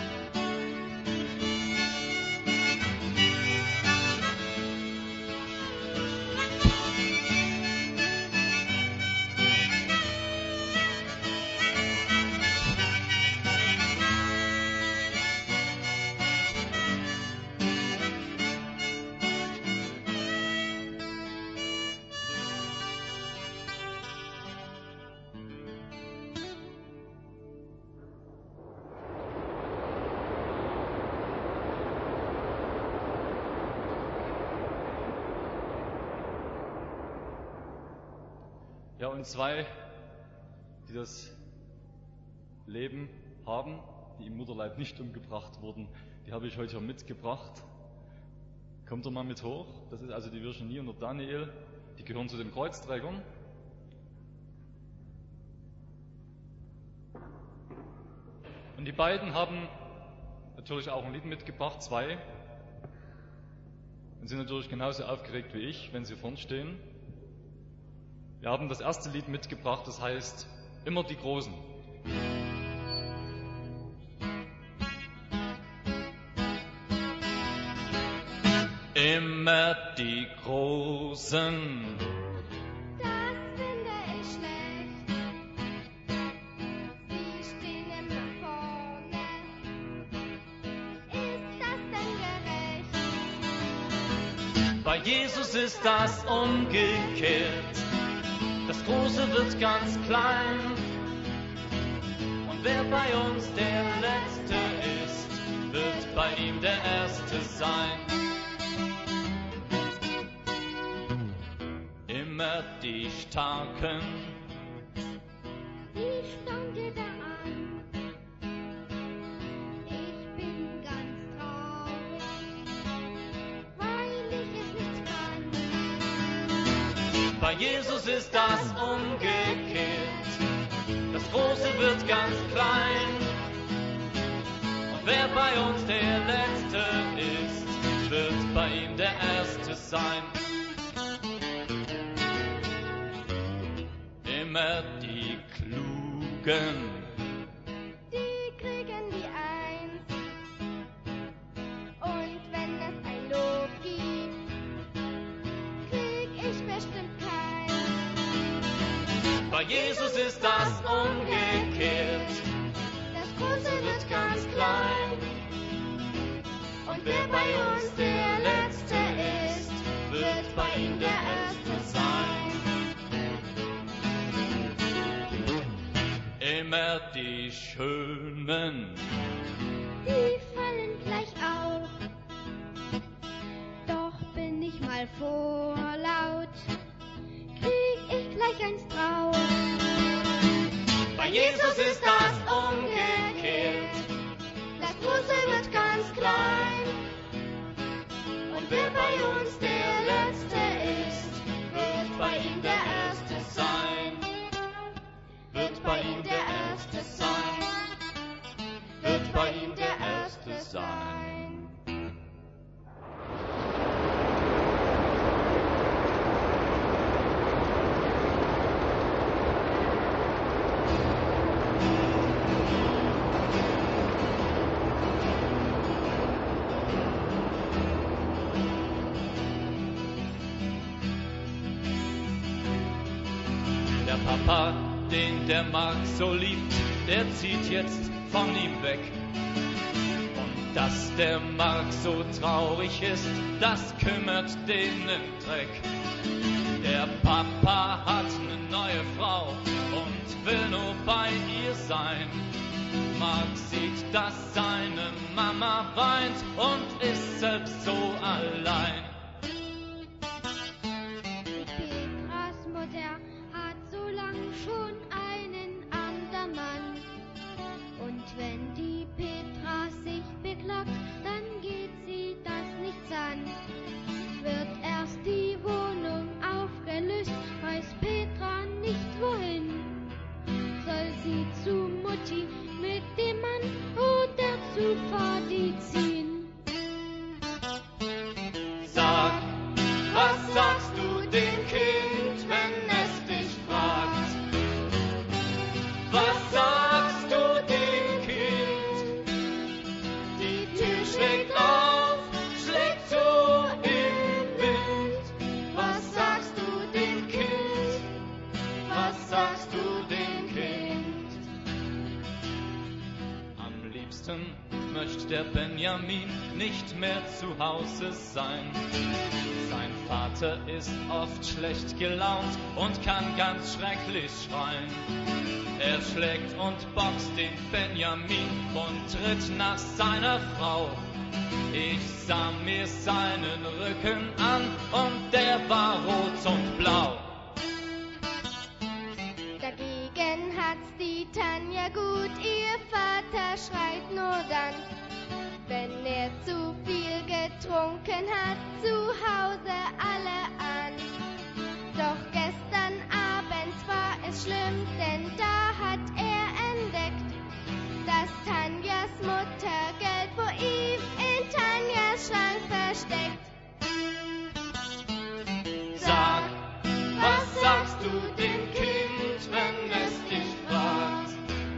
Ja, und zwei, die das Leben haben, die im Mutterleib nicht umgebracht wurden, die habe ich heute hier mitgebracht. Kommt doch mal mit hoch. Das ist also die Virginie und der Daniel. Die gehören zu den Kreuzträgern. Und die beiden haben natürlich auch ein Lied mitgebracht, zwei. Und sind natürlich genauso aufgeregt wie ich, wenn sie vorn stehen. Wir haben das erste Lied mitgebracht, das heißt Immer die Großen. Immer die Großen. Das finde ich schlecht. Sie stehen immer vorne. Ist das denn gerecht? Bei Jesus ist das umgekehrt. Das Große wird ganz klein. Und wer bei uns der Letzte ist, wird bei ihm der Erste sein. Immer die Starken. Die stange da an. Ich bin ganz traurig, weil ich es nicht kann. Bei Jesus ist das umgekehrt. Das Große wird ganz klein. Und wer bei uns der Letzte ist, wird bei ihm der Erste sein. Immer die Klugen. Die kriegen die Eins. Und wenn es ein Lob gibt, krieg ich bestimmt keins. Bei Jesus ist das umgekehrt. Das Große wird ganz klein. Und wer bei uns der Letzte ist, wird bei ihm der Erste sein. Immer die Schönen. Die fallen gleich auf. Doch bin ich mal vorlaut, krieg ich gleich eins drauf. Bei Jesus ist das umgekehrt. Das Große wird ganz klein. Und wer bei uns der Letzte ist, wird bei ihm der Erste sein. Wird bei ihm der Erste sein. Wird bei ihm der Erste sein. Der Papa, den der Mark so liebt, der zieht jetzt von ihm weg. Und dass der Mark so traurig ist, das kümmert den im Dreck. Der Papa hat eine neue Frau und will nur bei ihr sein. Mark sieht, dass seine Mama weint und ist selbst so allein. Petras Mutter hat so lang schon einen anderen Mann. Und wenn die Party mit dem Mann oder zu Party ziehen. Sag, was sagst du dem Kind, wenn es dich fragt? Was sagst du dem Kind? Die Tür schlägt auf, schlägt zu im Wind. Was sagst du dem Kind? Was sagst du dem Kind? Am liebsten möchte der Benjamin nicht mehr zu Hause sein. Sein Vater ist oft schlecht gelaunt und kann ganz schrecklich schreien. Er schlägt und boxt den Benjamin und tritt nach seiner Frau. Ich sah mir seinen Rücken an und der war rot und blau. Dagegen hat's die Tanja gut, ihr Vater schreit nur dann, wenn er zu viel getrunken hat, zu Hause alle an. Doch gestern Abend war es schlimm, denn da hat er entdeckt, dass Tanjas Mutter Geld vor ihm in Tanjas Schrank versteckt. Sag, was sagst du dem Kind, wenn es dich fragt?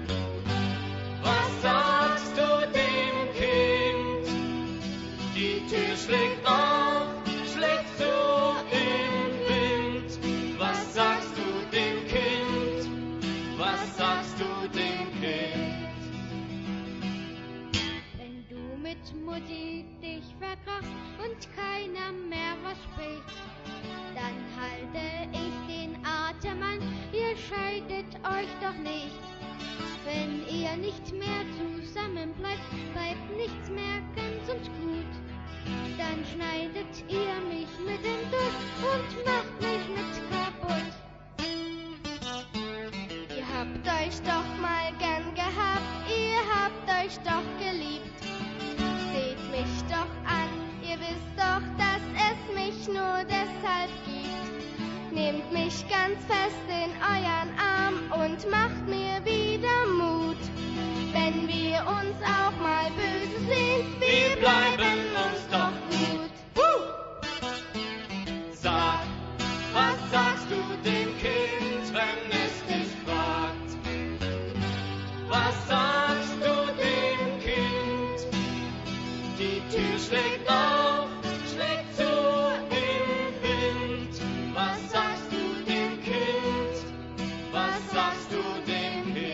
Was sagst du dem Kind? Die Tür schlägt auf, schlägt zu im Wind. Was sagst du dem Kind? Was sagst du dem Kind? Wenn du mit Mutti dich verkrachst und keiner mehr was spricht, dann halte ich den Atem an, ihr scheidet euch doch nicht. Wenn ihr nicht mehr zusammen bleibt, bleibt nichts mehr ganz und gut. Dann schneidet ihr mich mitten durch und macht mich mit kaputt. Ihr habt euch doch mal gern gehabt, ihr habt euch doch geliebt. Seht mich doch an, ihr wisst doch, dass es mich nur deshalb gibt. Nehmt mich ganz fest in euren Arm und macht mir wieder Mut. Wenn wir uns auch mal böse sind, wir bleiben uns doch gut. Sag, was sagst du dem Kind, wenn es dich fragt? Was sagst du dem Kind? Die Tür schlägt auf, schlägt zu im Wind. Was sagst du dem Kind? Was sagst du dem Kind?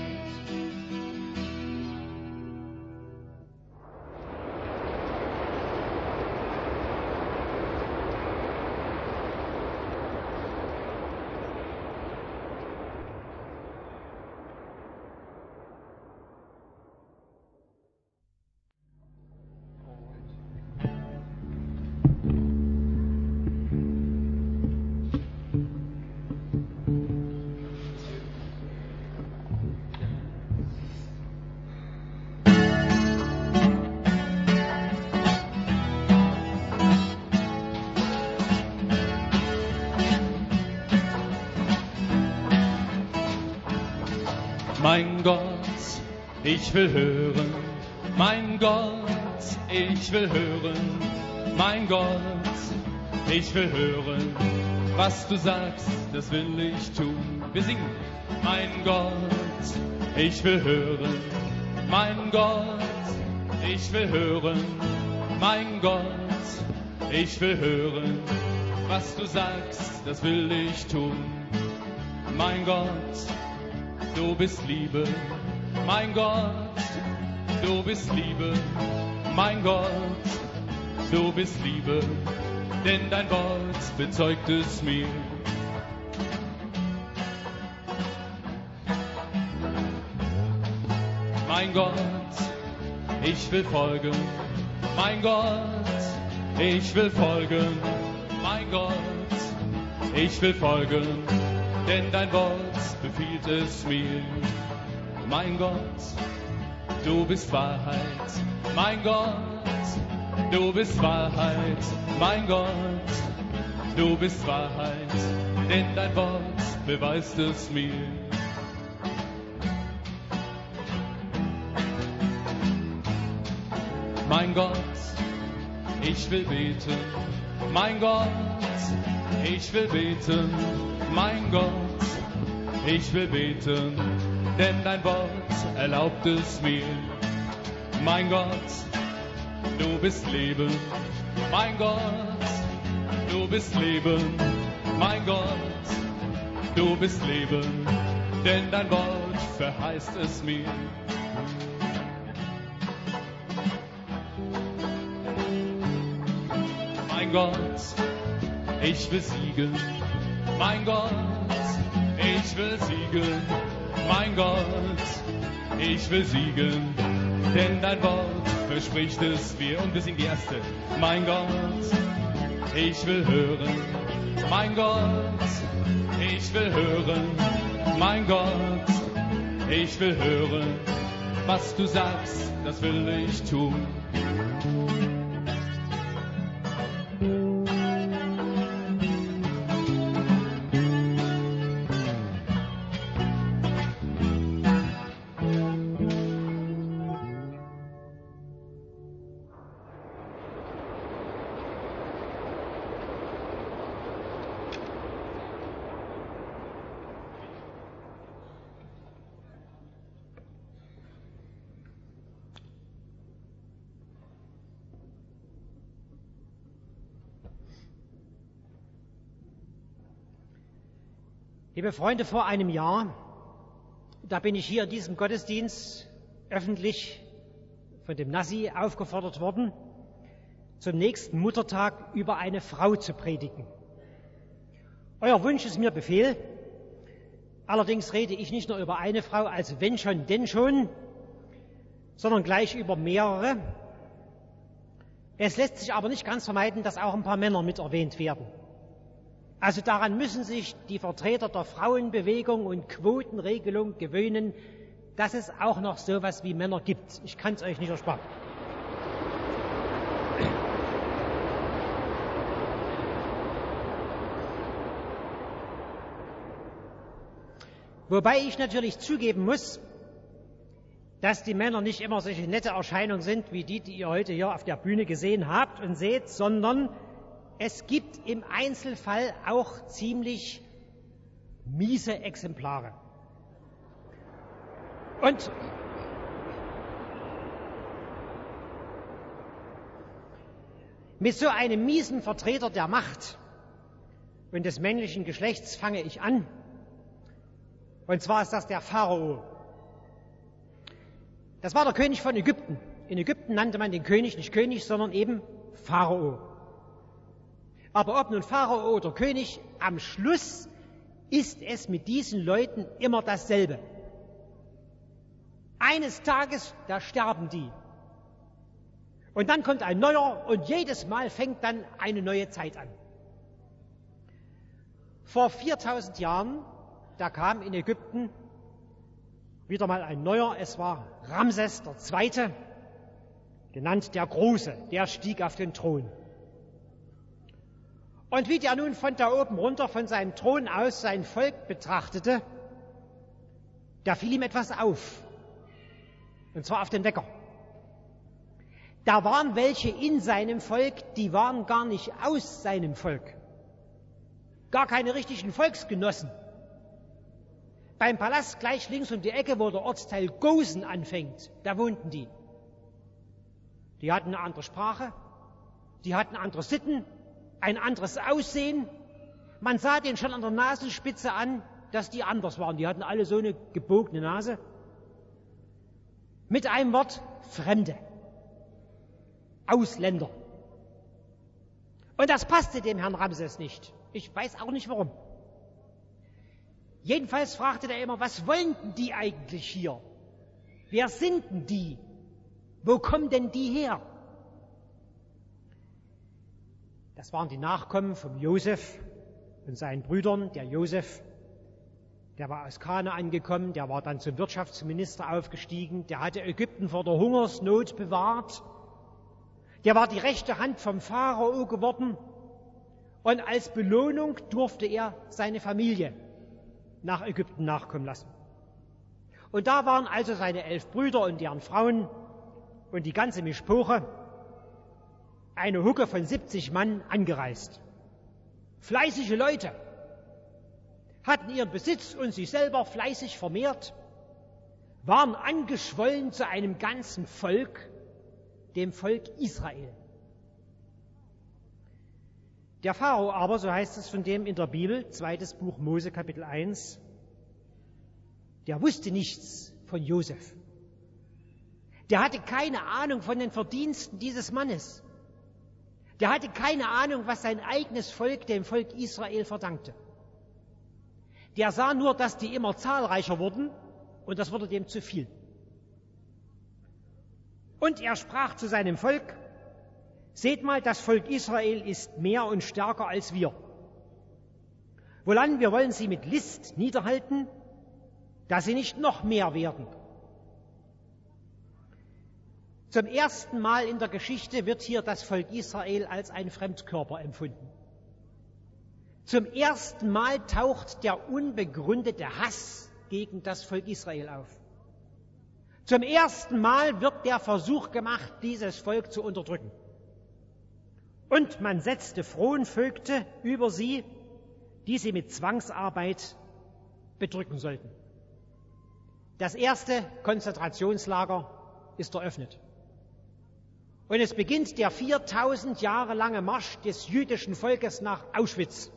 Mein Gott, ich will hören, mein Gott, ich will hören, mein Gott, ich will hören, was du sagst, das will ich tun. Wir singen, mein Gott, ich will hören, mein Gott, ich will hören, mein Gott, ich will hören, was du sagst, das will ich tun. Mein Gott, du bist Liebe, mein Gott, du bist Liebe, mein Gott, du bist Liebe, denn dein Wort bezeugt es mir. Mein Gott, ich will folgen, mein Gott, ich will folgen, mein Gott, ich will folgen, denn dein Wort befiehlt es mir. Mein Gott, du bist Wahrheit, mein Gott, du bist Wahrheit, mein Gott, du bist Wahrheit, denn dein Wort beweist es mir. Mein Gott, ich will beten. Mein Gott, ich will beten. Mein Gott, ich will beten, denn dein Wort erlaubt es mir. Mein Gott, du bist Leben. Mein Gott, du bist Leben. Mein Gott, du bist Leben, denn dein Wort verheißt es mir. Mein Gott, ich will siegen. Mein Gott, ich will siegen. Mein Gott, ich will siegen, denn dein Wort verspricht es mir. Und wir singen die erste. Mein Gott, ich will hören. Mein Gott, ich will hören. Mein Gott, ich will hören. Was du sagst, das will ich tun. Liebe Freunde, vor einem Jahr, da bin ich hier in diesem Gottesdienst öffentlich von dem Nassi aufgefordert worden, zum nächsten Muttertag über eine Frau zu predigen. Euer Wunsch ist mir Befehl. Allerdings rede ich nicht nur über eine Frau, als wenn schon, denn schon, sondern gleich über mehrere. Es lässt sich aber nicht ganz vermeiden, dass auch ein paar Männer mit erwähnt werden. Also daran müssen sich die Vertreter der Frauenbewegung und Quotenregelung gewöhnen, dass es auch noch sowas wie Männer gibt. Ich kann es euch nicht ersparen. Wobei ich natürlich zugeben muss, dass die Männer nicht immer solche nette Erscheinungen sind, wie die, die ihr heute hier auf der Bühne gesehen habt und seht, sondern es gibt im Einzelfall auch ziemlich miese Exemplare. Und mit so einem miesen Vertreter der Macht und des männlichen Geschlechts fange ich an. Und zwar ist das der Pharao. Das war der König von Ägypten. In Ägypten nannte man den König nicht König, sondern eben Pharao. Aber ob nun Pharao oder König, am Schluss ist es mit diesen Leuten immer dasselbe. Eines Tages, da sterben die. Und dann kommt ein neuer und jedes Mal fängt dann eine neue Zeit an. Vor viertausend Jahren, da kam in Ägypten wieder mal ein neuer, es war Ramses der Zweite, genannt der Große, der stieg auf den Thron. Und wie der nun von da oben runter, von seinem Thron aus, sein Volk betrachtete, da fiel ihm etwas auf. Und zwar auf den Wecker. Da waren welche in seinem Volk, die waren gar nicht aus seinem Volk. Gar keine richtigen Volksgenossen. Beim Palast gleich links um die Ecke, wo der Ortsteil Gosen anfängt, da wohnten die. Die hatten eine andere Sprache, die hatten andere Sitten, ein anderes Aussehen. Man sah den schon an der Nasenspitze an, dass die anders waren. Die hatten alle so eine gebogene Nase. Mit einem Wort, Fremde. Ausländer. Und das passte dem Herrn Ramses nicht. Ich weiß auch nicht warum. Jedenfalls fragte er immer, was wollen denn die eigentlich hier? Wer sind denn die? Wo kommen denn die her? Das waren die Nachkommen von Josef und seinen Brüdern. Der Josef, der war aus Kanaan gekommen, der war dann zum Wirtschaftsminister aufgestiegen, der hatte Ägypten vor der Hungersnot bewahrt, der war die rechte Hand vom Pharao geworden und als Belohnung durfte er seine Familie nach Ägypten nachkommen lassen. Und da waren also seine elf Brüder und deren Frauen und die ganze Mischpoche. eine Hucke von siebzig Mann angereist. Fleißige Leute, hatten ihren Besitz und sich selber fleißig vermehrt, waren angeschwollen zu einem ganzen Volk, dem Volk Israel. Der Pharao aber, so heißt es von dem in der Bibel, zweites Buch Mose, Kapitel eins, der wusste nichts von Josef. Der hatte keine Ahnung von den Verdiensten dieses Mannes. Der hatte keine Ahnung, was sein eigenes Volk dem Volk Israel verdankte. Der sah nur, dass die immer zahlreicher wurden und das wurde dem zu viel. Und er sprach zu seinem Volk: Seht mal, das Volk Israel ist mehr und stärker als wir. Wohlan, wir wollen sie mit List niederhalten, dass sie nicht noch mehr werden. Zum ersten Mal in der Geschichte wird hier das Volk Israel als ein Fremdkörper empfunden. Zum ersten Mal taucht der unbegründete Hass gegen das Volk Israel auf. Zum ersten Mal wird der Versuch gemacht, dieses Volk zu unterdrücken. Und man setzte Fronvögte über sie, die sie mit Zwangsarbeit bedrücken sollten. Das erste Konzentrationslager ist eröffnet. Und es beginnt der viertausend Jahre lange Marsch des jüdischen Volkes nach Auschwitz.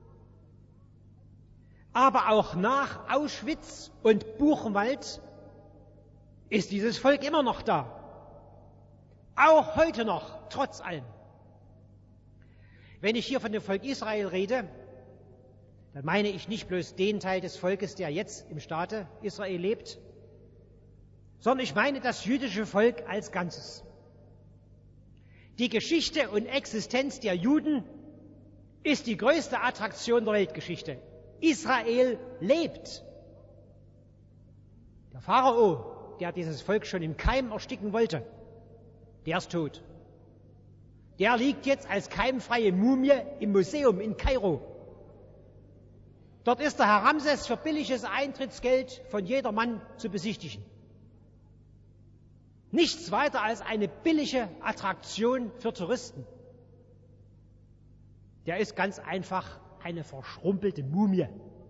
Aber auch nach Auschwitz und Buchenwald ist dieses Volk immer noch da. Auch heute noch, trotz allem. Wenn ich hier von dem Volk Israel rede, dann meine ich nicht bloß den Teil des Volkes, der jetzt im Staate Israel lebt, sondern ich meine das jüdische Volk als Ganzes. Die Geschichte und Existenz der Juden ist die größte Attraktion der Weltgeschichte. Israel lebt. Der Pharao, der dieses Volk schon im Keim ersticken wollte, der ist tot. Der liegt jetzt als keimfreie Mumie im Museum in Kairo. Dort ist der Herr Ramses für billiges Eintrittsgeld von jedermann zu besichtigen. Nichts weiter als eine billige Attraktion für Touristen. Der ist ganz einfach eine verschrumpelte Mumie.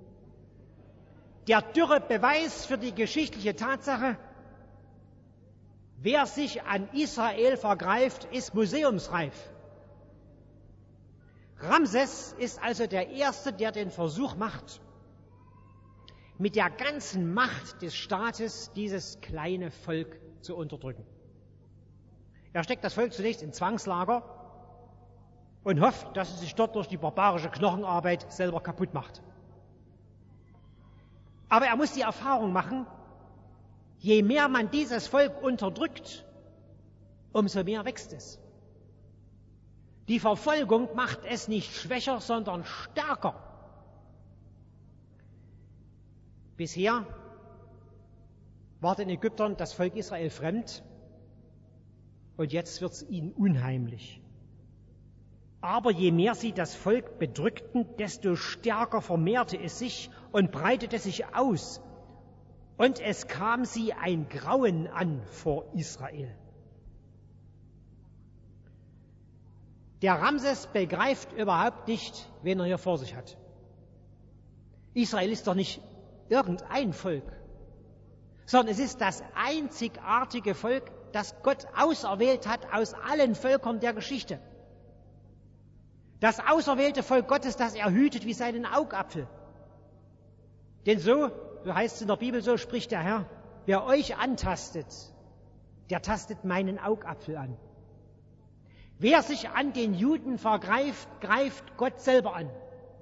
Der dürre Beweis für die geschichtliche Tatsache: Wer sich an Israel vergreift, ist museumsreif. Ramses ist also der Erste, der den Versuch macht, mit der ganzen Macht des Staates dieses kleine Volk zu unterdrücken. Er steckt das Volk zunächst in Zwangslager und hofft, dass es sich dort durch die barbarische Knochenarbeit selber kaputt macht. Aber er muss die Erfahrung machen, je mehr man dieses Volk unterdrückt, umso mehr wächst es. Die Verfolgung macht es nicht schwächer, sondern stärker. Bisher war den Ägyptern das Volk Israel fremd und jetzt wird es ihnen unheimlich. Aber je mehr sie das Volk bedrückten, desto stärker vermehrte es sich und breitete sich aus. Und es kam sie ein Grauen an vor Israel. Der Ramses begreift überhaupt nicht, wen er hier vor sich hat. Israel ist doch nicht irgendein Volk, sondern es ist das einzigartige Volk, das Gott auserwählt hat aus allen Völkern der Geschichte. Das auserwählte Volk Gottes, das er hütet wie seinen Augapfel. Denn so, so heißt es in der Bibel, so spricht der Herr: Wer euch antastet, der tastet meinen Augapfel an. Wer sich an den Juden vergreift, greift Gott selber an.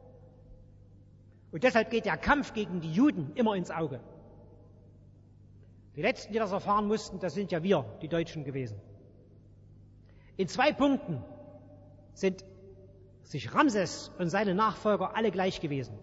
Und deshalb geht der Kampf gegen die Juden immer ins Auge. Die Letzten, die das erfahren mussten, das sind ja wir, die Deutschen gewesen. In zwei Punkten sind sich Ramses und seine Nachfolger alle gleich gewesen.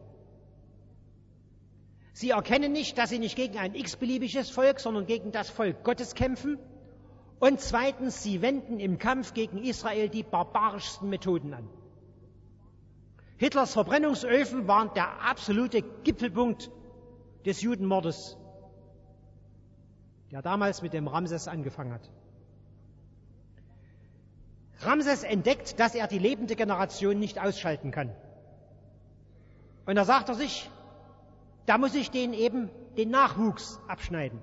Sie erkennen nicht, dass sie nicht gegen ein x-beliebiges Volk, sondern gegen das Volk Gottes kämpfen. Und zweitens, sie wenden im Kampf gegen Israel die barbarischsten Methoden an. Hitlers Verbrennungsöfen waren der absolute Gipfelpunkt des Judenmordes, der damals mit dem Ramses angefangen hat. Ramses entdeckt, dass er die lebende Generation nicht ausschalten kann. Und da sagt er sich, da muss ich denen eben den Nachwuchs abschneiden.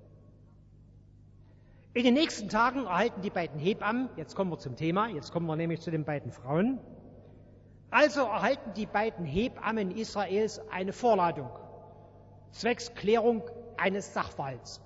In den nächsten Tagen erhalten die beiden Hebammen, jetzt kommen wir zum Thema, jetzt kommen wir nämlich zu den beiden Frauen, also erhalten die beiden Hebammen Israels eine Vorladung, zwecks Klärung eines Sachverhalts.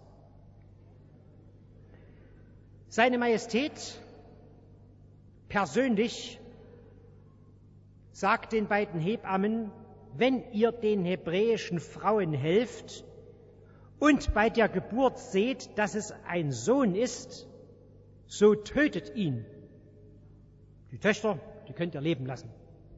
Seine Majestät persönlich sagt den beiden Hebammen, wenn ihr den hebräischen Frauen helft und bei der Geburt seht, dass es ein Sohn ist, so tötet ihn. Die Töchter, die könnt ihr leben lassen.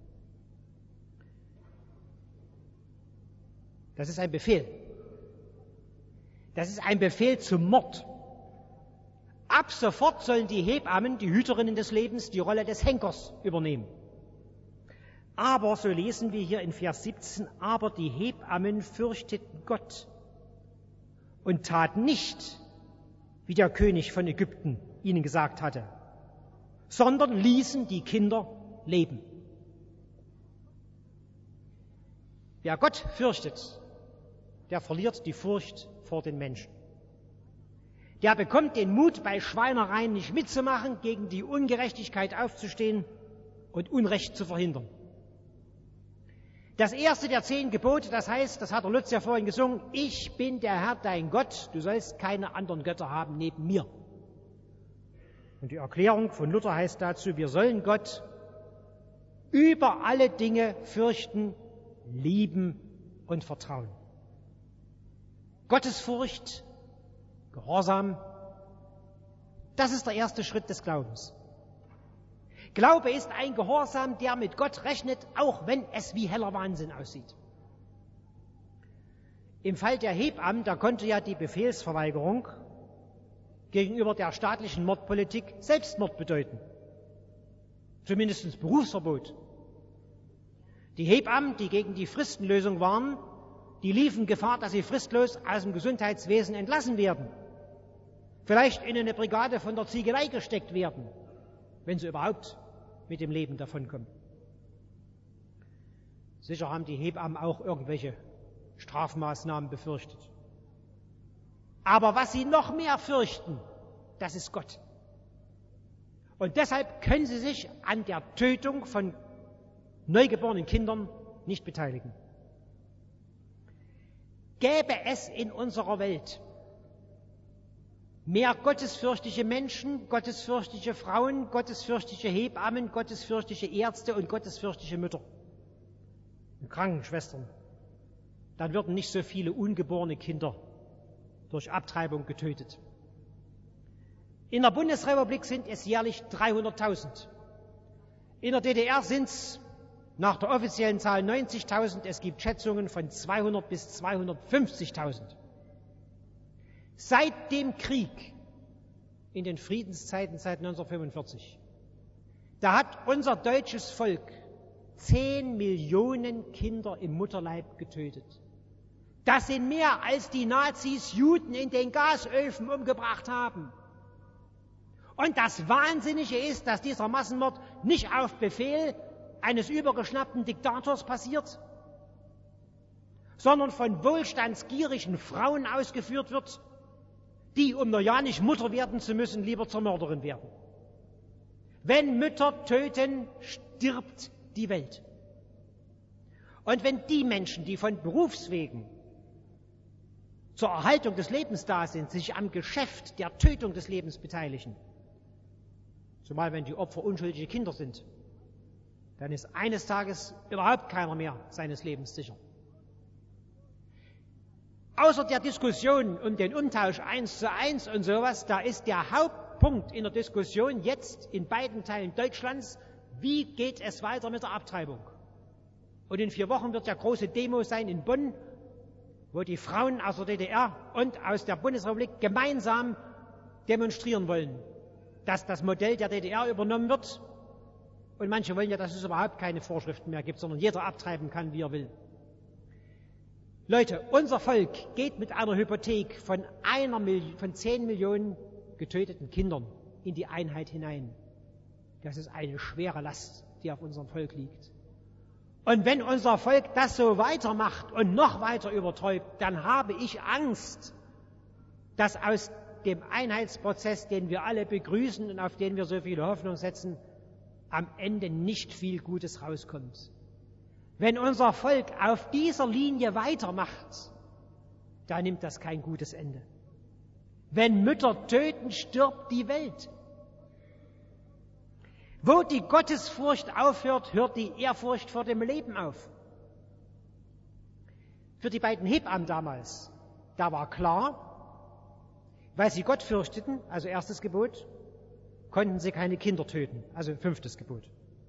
Das ist ein Befehl. Das ist ein Befehl zum Mord. Ab sofort sollen die Hebammen, die Hüterinnen des Lebens, die Rolle des Henkers übernehmen. Aber, so lesen wir hier in Vers siebzehn, aber die Hebammen fürchteten Gott und taten nicht, wie der König von Ägypten ihnen gesagt hatte, sondern ließen die Kinder leben. Wer Gott fürchtet, der verliert die Furcht vor den Menschen. Der bekommt den Mut, bei Schweinereien nicht mitzumachen, gegen die Ungerechtigkeit aufzustehen und Unrecht zu verhindern. Das erste der zehn Gebote, das heißt, das hat der Lutz ja vorhin gesungen, ich bin der Herr, dein Gott, du sollst keine anderen Götter haben neben mir. Und die Erklärung von Luther heißt dazu, wir sollen Gott über alle Dinge fürchten, lieben und vertrauen. Gottesfurcht, Gehorsam, das ist der erste Schritt des Glaubens. Glaube ist ein Gehorsam, der mit Gott rechnet, auch wenn es wie heller Wahnsinn aussieht. Im Fall der Hebammen, da konnte ja die Befehlsverweigerung gegenüber der staatlichen Mordpolitik Selbstmord bedeuten. Zumindest Berufsverbot. Die Hebammen, die gegen die Fristenlösung waren, die liefen Gefahr, dass sie fristlos aus dem Gesundheitswesen entlassen werden. Vielleicht in eine Brigade von der Ziegelei gesteckt werden, wenn sie überhaupt mit dem Leben davonkommen. Sicher haben die Hebammen auch irgendwelche Strafmaßnahmen befürchtet. Aber was sie noch mehr fürchten, das ist Gott. Und deshalb können sie sich an der Tötung von neugeborenen Kindern nicht beteiligen. Gäbe es in unserer Welt mehr gottesfürchtige Menschen, gottesfürchtige Frauen, gottesfürchtige Hebammen, gottesfürchtige Ärzte und gottesfürchtige Mütter und Krankenschwestern, dann würden nicht so viele ungeborene Kinder durch Abtreibung getötet. In der Bundesrepublik sind es jährlich dreihunderttausend. In der D D R sind es nach der offiziellen Zahl neunzigtausend. Es gibt Schätzungen von zweihundert bis zweihundertfünfzigtausend. Seit dem Krieg, in den Friedenszeiten seit neunzehnhundertfünfundvierzig, da hat unser deutsches Volk zehn Millionen Kinder im Mutterleib getötet. Das sind mehr, als die Nazis Juden in den Gasöfen umgebracht haben. Und das Wahnsinnige ist, dass dieser Massenmord nicht auf Befehl eines übergeschnappten Diktators passiert, sondern von wohlstandsgierigen Frauen ausgeführt wird, die, um nur ja nicht Mutter werden zu müssen, lieber zur Mörderin werden. Wenn Mütter töten, stirbt die Welt. Und wenn die Menschen, die von Berufswegen zur Erhaltung des Lebens da sind, sich am Geschäft der Tötung des Lebens beteiligen, zumal wenn die Opfer unschuldige Kinder sind, dann ist eines Tages überhaupt keiner mehr seines Lebens sicher. Außer der Diskussion um den Umtausch eins zu eins und sowas, da ist der Hauptpunkt in der Diskussion jetzt in beiden Teilen Deutschlands, wie geht es weiter mit der Abtreibung? Und in vier Wochen wird ja große Demo sein in Bonn, wo die Frauen aus der D D R und aus der Bundesrepublik gemeinsam demonstrieren wollen, dass das Modell der D D R übernommen wird. Und manche wollen ja, dass es überhaupt keine Vorschriften mehr gibt, sondern jeder abtreiben kann, wie er will. Leute, unser Volk geht mit einer Hypothek von, einer Mil- von zehn Millionen getöteten Kindern in die Einheit hinein. Das ist eine schwere Last, die auf unserem Volk liegt. Und wenn unser Volk das so weitermacht und noch weiter überträuft, dann habe ich Angst, dass aus dem Einheitsprozess, den wir alle begrüßen und auf den wir so viel Hoffnung setzen, am Ende nicht viel Gutes rauskommt. Wenn unser Volk auf dieser Linie weitermacht, dann nimmt das kein gutes Ende. Wenn Mütter töten, stirbt die Welt. Wo die Gottesfurcht aufhört, hört die Ehrfurcht vor dem Leben auf. Für die beiden Hebammen damals, da war klar, weil sie Gott fürchteten, also erstes Gebot, konnten sie keine Kinder töten, also fünftes Gebot.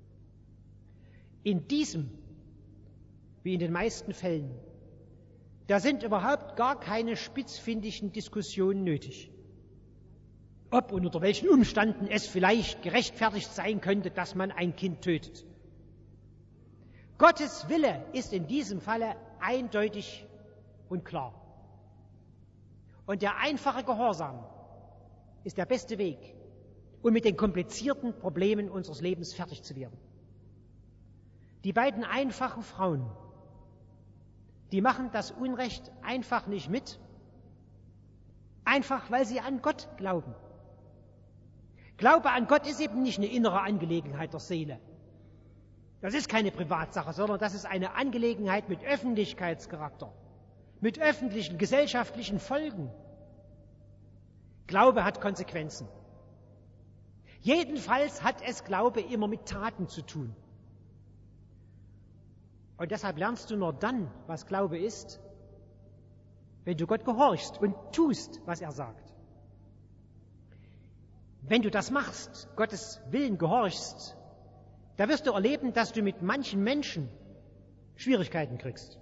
In diesem, wie in den meisten Fällen, da sind überhaupt gar keine spitzfindigen Diskussionen nötig. Ob und unter welchen Umständen es vielleicht gerechtfertigt sein könnte, dass man ein Kind tötet. Gottes Wille ist in diesem Falle eindeutig und klar. Und der einfache Gehorsam ist der beste Weg, um mit den komplizierten Problemen unseres Lebens fertig zu werden. Die beiden einfachen Frauen, die machen das Unrecht einfach nicht mit, einfach weil sie an Gott glauben. Glaube an Gott ist eben nicht eine innere Angelegenheit der Seele. Das ist keine Privatsache, sondern das ist eine Angelegenheit mit Öffentlichkeitscharakter, mit öffentlichen, gesellschaftlichen Folgen. Glaube hat Konsequenzen. Jedenfalls hat es Glaube immer mit Taten zu tun. Und deshalb lernst du nur dann, was Glaube ist, wenn du Gott gehorchst und tust, was er sagt. Wenn du das machst, Gottes Willen gehorchst, da wirst du erleben, dass du mit manchen Menschen Schwierigkeiten kriegst.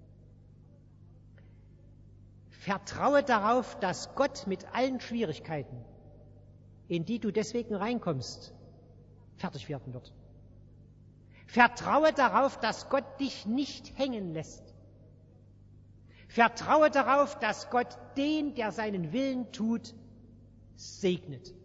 Vertraue darauf, dass Gott mit allen Schwierigkeiten, in die du deswegen reinkommst, fertig werden wird. Vertraue darauf, dass Gott dich nicht hängen lässt. Vertraue darauf, dass Gott den, der seinen Willen tut, segnet.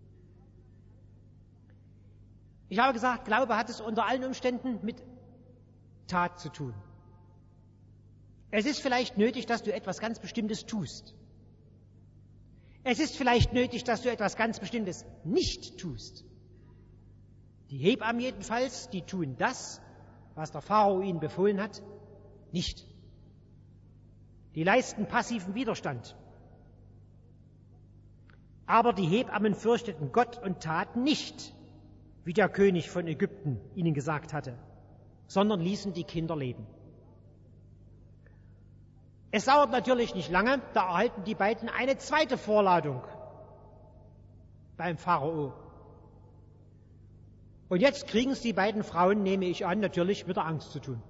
Ich habe gesagt, Glaube hat es unter allen Umständen mit Tat zu tun. Es ist vielleicht nötig, dass du etwas ganz Bestimmtes tust. Es ist vielleicht nötig, dass du etwas ganz Bestimmtes nicht tust. Die Hebammen jedenfalls, die tun das, was der Pharao ihnen befohlen hat, nicht. Die leisten passiven Widerstand. Aber die Hebammen fürchteten Gott und taten nicht, wie der König von Ägypten ihnen gesagt hatte, sondern ließen die Kinder leben. Es dauert natürlich nicht lange, da erhalten die beiden eine zweite Vorladung beim Pharao. Und jetzt kriegen es die beiden Frauen, nehme ich an, natürlich mit der Angst zu tun.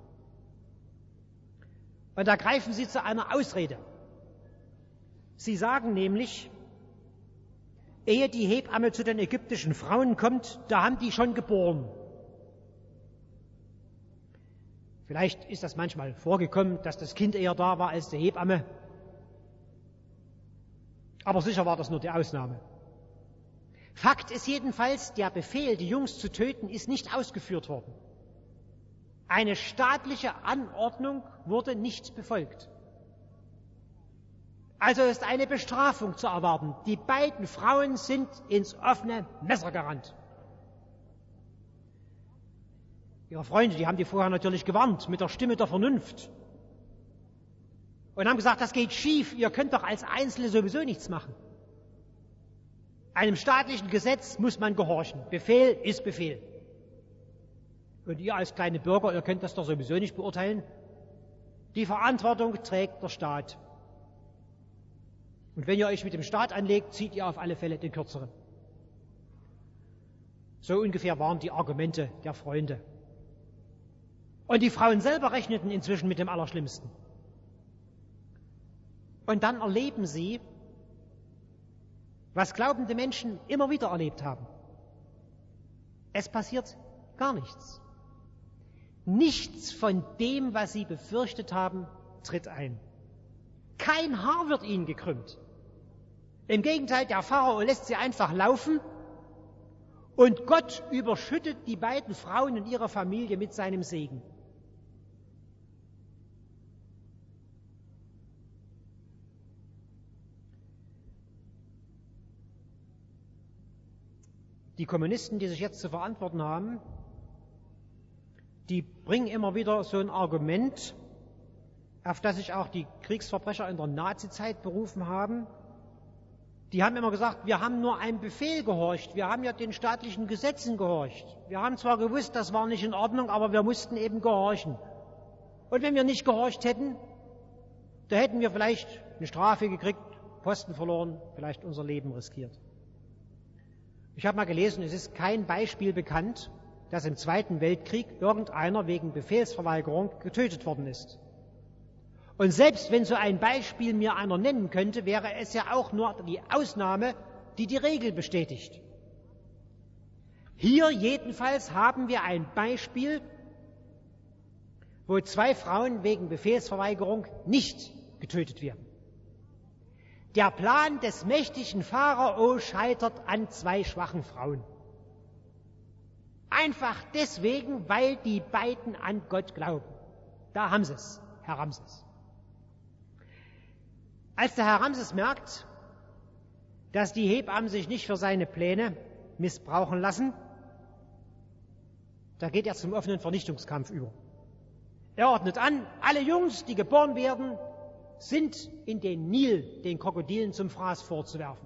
Und da greifen sie zu einer Ausrede. Sie sagen nämlich, ehe die Hebamme zu den ägyptischen Frauen kommt, da haben die schon geboren. Vielleicht ist das manchmal vorgekommen, dass das Kind eher da war als die Hebamme. Aber sicher war das nur die Ausnahme. Fakt ist jedenfalls, der Befehl, die Jungs zu töten, ist nicht ausgeführt worden. Eine staatliche Anordnung wurde nicht befolgt. Also ist eine Bestrafung zu erwarten. Die beiden Frauen sind ins offene Messer gerannt. Ihre Freunde, die haben die vorher natürlich gewarnt, mit der Stimme der Vernunft. Und haben gesagt, das geht schief, ihr könnt doch als Einzelne sowieso nichts machen. Einem staatlichen Gesetz muss man gehorchen. Befehl ist Befehl. Und ihr als kleine Bürger, ihr könnt das doch sowieso nicht beurteilen. Die Verantwortung trägt der Staat. Und wenn ihr euch mit dem Staat anlegt, zieht ihr auf alle Fälle den Kürzeren. So ungefähr waren die Argumente der Freunde. Und die Frauen selber rechneten inzwischen mit dem Allerschlimmsten. Und dann erleben sie, was glaubende Menschen immer wieder erlebt haben. Es passiert gar nichts. Nichts von dem, was sie befürchtet haben, tritt ein. Kein Haar wird ihnen gekrümmt. Im Gegenteil, der Pharao lässt sie einfach laufen Und Gott überschüttet die beiden Frauen und ihre Familie mit seinem Segen. Die Kommunisten, die sich jetzt zu verantworten haben, die bringen immer wieder so ein Argument, auf das sich auch die Kriegsverbrecher in der Nazizeit berufen haben. Die haben immer gesagt, wir haben nur einem Befehl gehorcht, wir haben ja den staatlichen Gesetzen gehorcht. Wir haben zwar gewusst, das war nicht in Ordnung, aber wir mussten eben gehorchen. Und wenn wir nicht gehorcht hätten, da hätten wir vielleicht eine Strafe gekriegt, Posten verloren, vielleicht unser Leben riskiert. Ich habe mal gelesen, es ist kein Beispiel bekannt, dass im Zweiten Weltkrieg irgendeiner wegen Befehlsverweigerung getötet worden ist. Und selbst wenn so ein Beispiel mir einer nennen könnte, wäre es ja auch nur die Ausnahme, die die Regel bestätigt. Hier jedenfalls haben wir ein Beispiel, wo zwei Frauen wegen Befehlsverweigerung nicht getötet werden. Der Plan des mächtigen Pharao scheitert an zwei schwachen Frauen. Einfach deswegen, weil die beiden an Gott glauben. Da haben sie es, Herr Ramses. Als der Herr Ramses merkt, dass die Hebammen sich nicht für seine Pläne missbrauchen lassen, da geht er zum offenen Vernichtungskampf über. Er ordnet an, alle Jungs, die geboren werden, sind in den Nil den Krokodilen zum Fraß vorzuwerfen.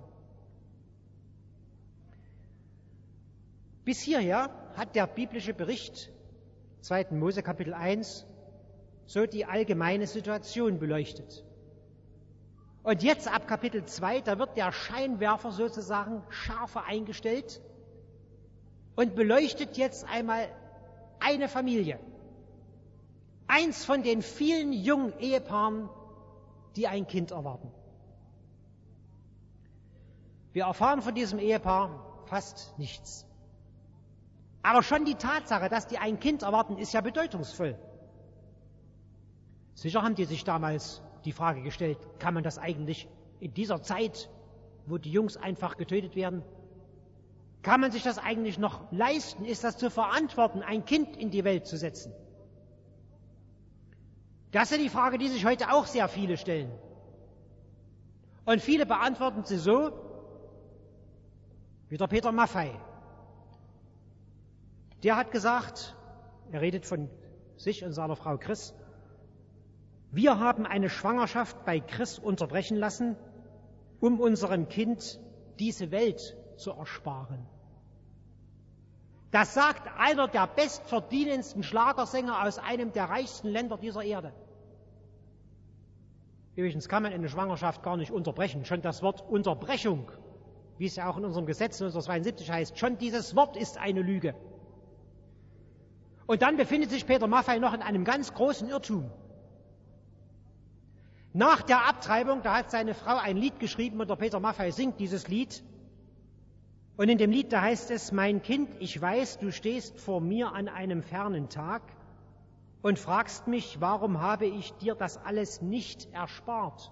Bis hierher hat der biblische Bericht, zweiten Mose Kapitel eins, so die allgemeine Situation beleuchtet. Und jetzt ab Kapitel zwei, da wird der Scheinwerfer sozusagen scharfer eingestellt und beleuchtet jetzt einmal eine Familie. Eins von den vielen jungen Ehepaaren, die ein Kind erwarten. Wir erfahren von diesem Ehepaar fast nichts. Aber schon die Tatsache, dass die ein Kind erwarten, ist ja bedeutungsvoll. Sicher haben die sich damals die Frage gestellt, kann man das eigentlich in dieser Zeit, wo die Jungs einfach getötet werden, kann man sich das eigentlich noch leisten? Ist das zu verantworten, ein Kind in die Welt zu setzen? Das ist die Frage, die sich heute auch sehr viele stellen. Und viele beantworten sie so, wie der Peter Maffei. Der hat gesagt, er redet von sich und seiner Frau Chris, wir haben eine Schwangerschaft bei Chris unterbrechen lassen, um unserem Kind diese Welt zu ersparen. Das sagt einer der bestverdienendsten Schlagersänger aus einem der reichsten Länder dieser Erde. Übrigens kann man eine Schwangerschaft gar nicht unterbrechen. Schon das Wort Unterbrechung, wie es ja auch in unserem Gesetz neunzehnhundertzweiundsiebzig heißt, schon dieses Wort ist eine Lüge. Und dann befindet sich Peter Maffei noch in einem ganz großen Irrtum. Nach der Abtreibung, da hat seine Frau ein Lied geschrieben und der Peter Maffei singt dieses Lied. Und in dem Lied, da heißt es, mein Kind, ich weiß, du stehst vor mir an einem fernen Tag und fragst mich, warum habe ich dir das alles nicht erspart?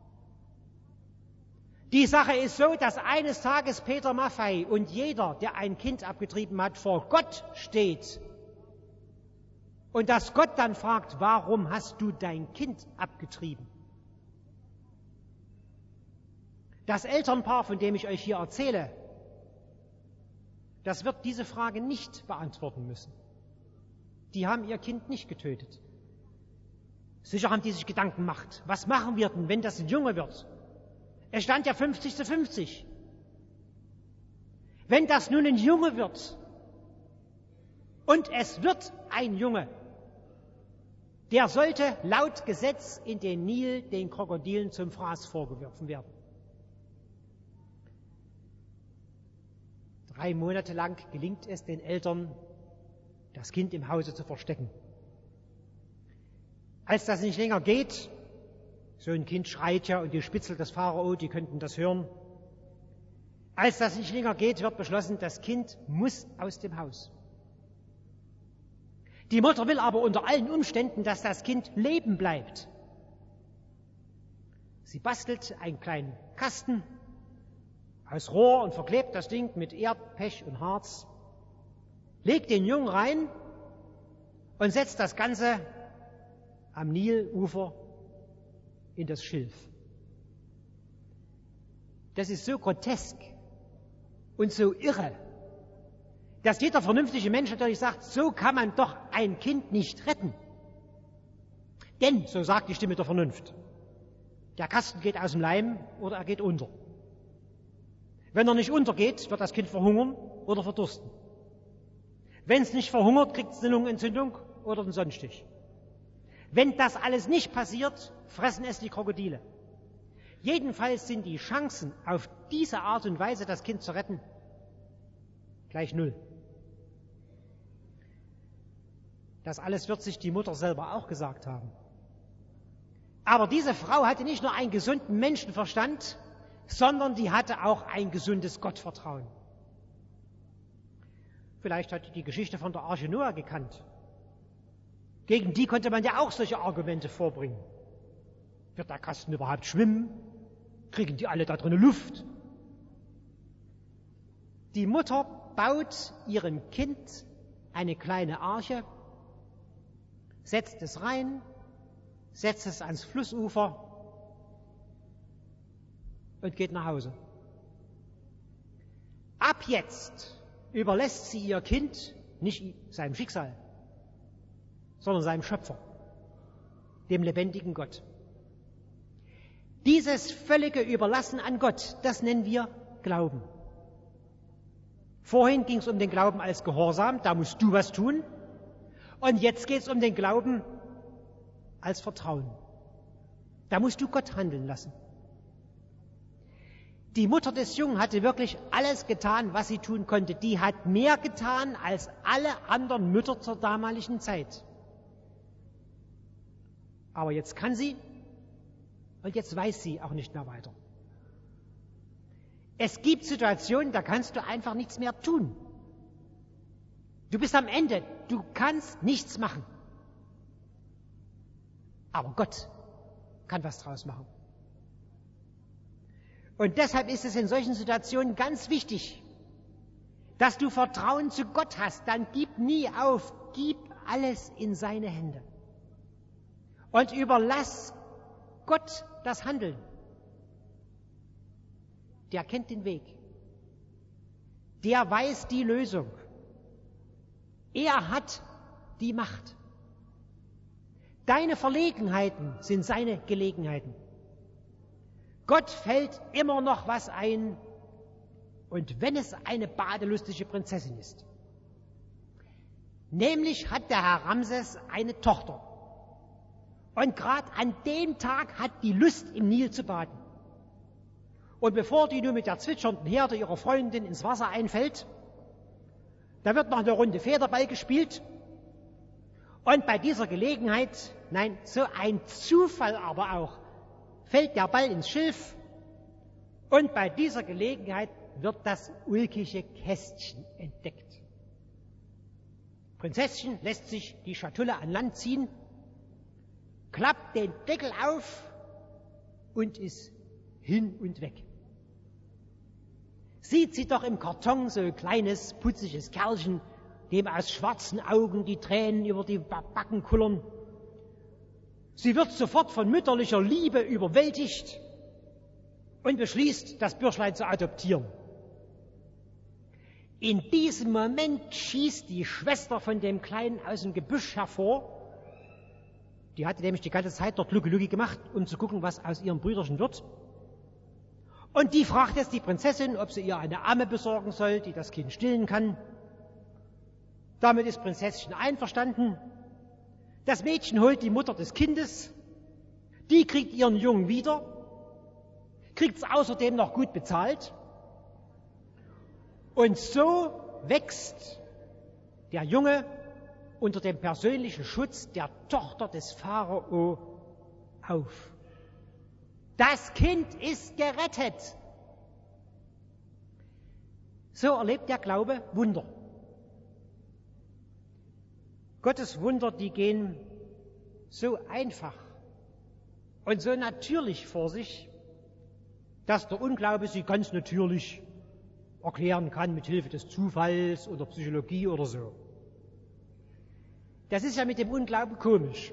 Die Sache ist so, dass eines Tages Peter Maffei und jeder, der ein Kind abgetrieben hat, vor Gott steht. Und dass Gott dann fragt, warum hast du dein Kind abgetrieben? Das Elternpaar, von dem ich euch hier erzähle, das wird diese Frage nicht beantworten müssen. Die haben ihr Kind nicht getötet. Sicher haben die sich Gedanken gemacht. Was machen wir denn, wenn das ein Junge wird? Es stand ja fünfzig zu fünfzig. Wenn das nun ein Junge wird, und es wird ein Junge, der sollte laut Gesetz in den Nil den Krokodilen zum Fraß vorgeworfen werden. Drei Monate lang gelingt es den Eltern, das Kind im Hause zu verstecken. Als das nicht länger geht, so ein Kind schreit ja und die Spitzel des Pharao, die könnten das hören. Als das nicht länger geht, wird beschlossen, das Kind muss aus dem Haus. Die Mutter will aber unter allen Umständen, dass das Kind leben bleibt. Sie bastelt einen kleinen Kasten aus Rohr und verklebt das Ding mit Erd, Pech und Harz. legt den Jungen rein und setzt das Ganze am Nilufer in das Schilf. Das ist so grotesk und so irre, dass jeder vernünftige Mensch natürlich sagt, so kann man doch ein Kind nicht retten. Denn, so sagt die Stimme der Vernunft, der Kasten geht aus dem Leim oder er geht unter. Wenn er nicht untergeht, wird das Kind verhungern oder verdursten. Wenn es nicht verhungert, kriegt es eine Lungenentzündung oder einen Sonnenstich. Wenn das alles nicht passiert, fressen es die Krokodile. Jedenfalls sind die Chancen, auf diese Art und Weise das Kind zu retten, gleich null. Das alles wird sich die Mutter selber auch gesagt haben. Aber diese Frau hatte nicht nur einen gesunden Menschenverstand, sondern die hatte auch ein gesundes Gottvertrauen. Vielleicht hat die die Geschichte von der Arche Noah gekannt. Gegen die konnte man ja auch solche Argumente vorbringen. Wird der Kasten überhaupt schwimmen? Kriegen die alle da drinnen Luft? Die Mutter baut ihrem Kind eine kleine Arche, setzt es rein, setzt es ans Flussufer und geht nach Hause. Ab jetzt überlässt sie ihr Kind nicht seinem Schicksal, sondern seinem Schöpfer, dem lebendigen Gott. Dieses völlige Überlassen an Gott, das nennen wir Glauben. Vorhin ging es um den Glauben als Gehorsam, da musst du was tun. Und jetzt geht es um den Glauben als Vertrauen. Da musst du Gott handeln lassen. Die Mutter des Jungen hatte wirklich alles getan, was sie tun konnte. Die hat mehr getan als alle anderen Mütter zur damaligen Zeit. Aber jetzt kann sie und jetzt weiß sie auch nicht mehr weiter. Es gibt Situationen, da kannst du einfach nichts mehr tun. Du bist am Ende, du kannst nichts machen. Aber Gott kann was draus machen. Und deshalb ist es in solchen Situationen ganz wichtig, dass du Vertrauen zu Gott hast. Dann gib nie auf, gib alles in seine Hände. Und überlass Gott das Handeln. Der kennt den Weg. Der weiß die Lösung. Er hat die Macht. Deine Verlegenheiten sind seine Gelegenheiten. Gott fällt immer noch was ein, und wenn es eine badelustige Prinzessin ist. Nämlich hat der Herr Ramses eine Tochter. Und gerade an dem Tag hat die Lust, im Nil zu baden. Und bevor die nun mit der zwitschernden Herde ihrer Freundin ins Wasser einfällt, da wird noch eine Runde Federball gespielt. Und bei dieser Gelegenheit, nein, so ein Zufall aber auch, fällt der Ball ins Schilf. Und bei dieser Gelegenheit wird das ulkige Kästchen entdeckt. Prinzesschen lässt sich die Schatulle an Land ziehen, klappt den Deckel auf und ist hin und weg. Sieht sie doch im Karton so ein kleines, putziges Kerlchen, dem aus schwarzen Augen die Tränen über die Backen kullern. Sie wird sofort von mütterlicher Liebe überwältigt und beschließt, das Bürschlein zu adoptieren. In diesem Moment schießt die Schwester von dem Kleinen aus dem Gebüsch hervor. Die hatte nämlich die ganze Zeit dort Lucki-Lucki gemacht, um zu gucken, was aus ihrem Brüderchen wird. Und die fragt jetzt die Prinzessin, ob sie ihr eine Amme besorgen soll, die das Kind stillen kann. Damit ist Prinzesschen einverstanden. Das Mädchen holt die Mutter des Kindes, die kriegt ihren Jungen wieder, kriegt es außerdem noch gut bezahlt. Und so wächst der Junge unter dem persönlichen Schutz der Tochter des Pharao auf. Das Kind ist gerettet. So erlebt der Glaube Wunder. Gottes Wunder, die gehen so einfach und so natürlich vor sich, dass der Unglaube sie ganz natürlich erklären kann mit Hilfe des Zufalls oder Psychologie oder so. Das ist ja mit dem Unglauben komisch.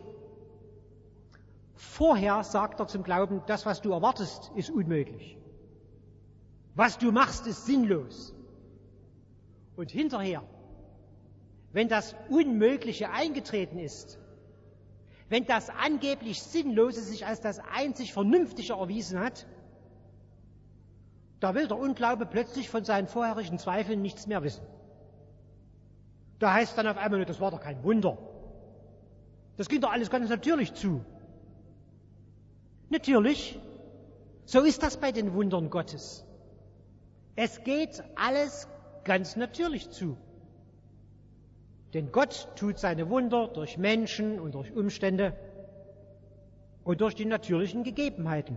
Vorher sagt er zum Glauben, das, was du erwartest, ist unmöglich. Was du machst, ist sinnlos. Und hinterher, wenn das Unmögliche eingetreten ist, wenn das angeblich Sinnlose sich als das einzig Vernünftige erwiesen hat, da will der Unglaube plötzlich von seinen vorherigen Zweifeln nichts mehr wissen. Da heißt dann auf einmal, das war doch kein Wunder. Das ging doch alles ganz natürlich zu. Natürlich, so ist das bei den Wundern Gottes. Es geht alles ganz natürlich zu. Denn Gott tut seine Wunder durch Menschen und durch Umstände und durch die natürlichen Gegebenheiten.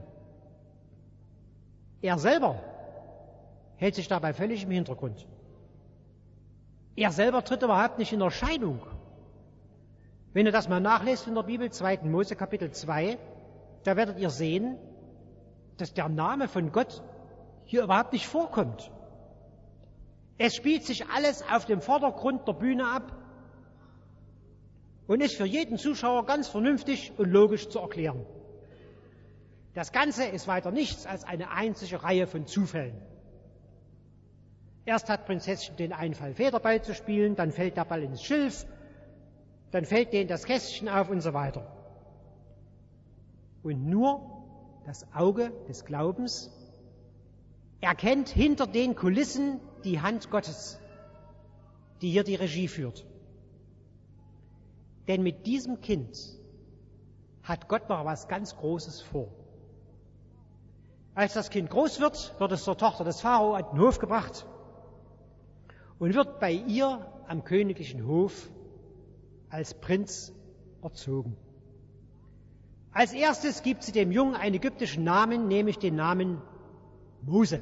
Er selber hält sich dabei völlig im Hintergrund. Er selber tritt überhaupt nicht in Erscheinung. Wenn ihr das mal nachlest in der Bibel, zweiten Mose Kapitel zwei, da werdet ihr sehen, dass der Name von Gott hier überhaupt nicht vorkommt. Es spielt sich alles auf dem Vordergrund der Bühne ab und ist für jeden Zuschauer ganz vernünftig und logisch zu erklären. Das Ganze ist weiter nichts als eine einzige Reihe von Zufällen. Erst hat Prinzesschen den Einfall, Federball zu spielen, dann fällt der Ball ins Schilf, dann fällt denen das Kästchen auf und so weiter. Und nur das Auge des Glaubens erkennt hinter den Kulissen die Hand Gottes, die hier die Regie führt. Denn mit diesem Kind hat Gott noch was ganz Großes vor. Als das Kind groß wird, wird es zur Tochter des Pharao an den Hof gebracht und wird bei ihr am königlichen Hof als Prinz erzogen. Als erstes gibt sie dem Jungen einen ägyptischen Namen, nämlich den Namen Mose.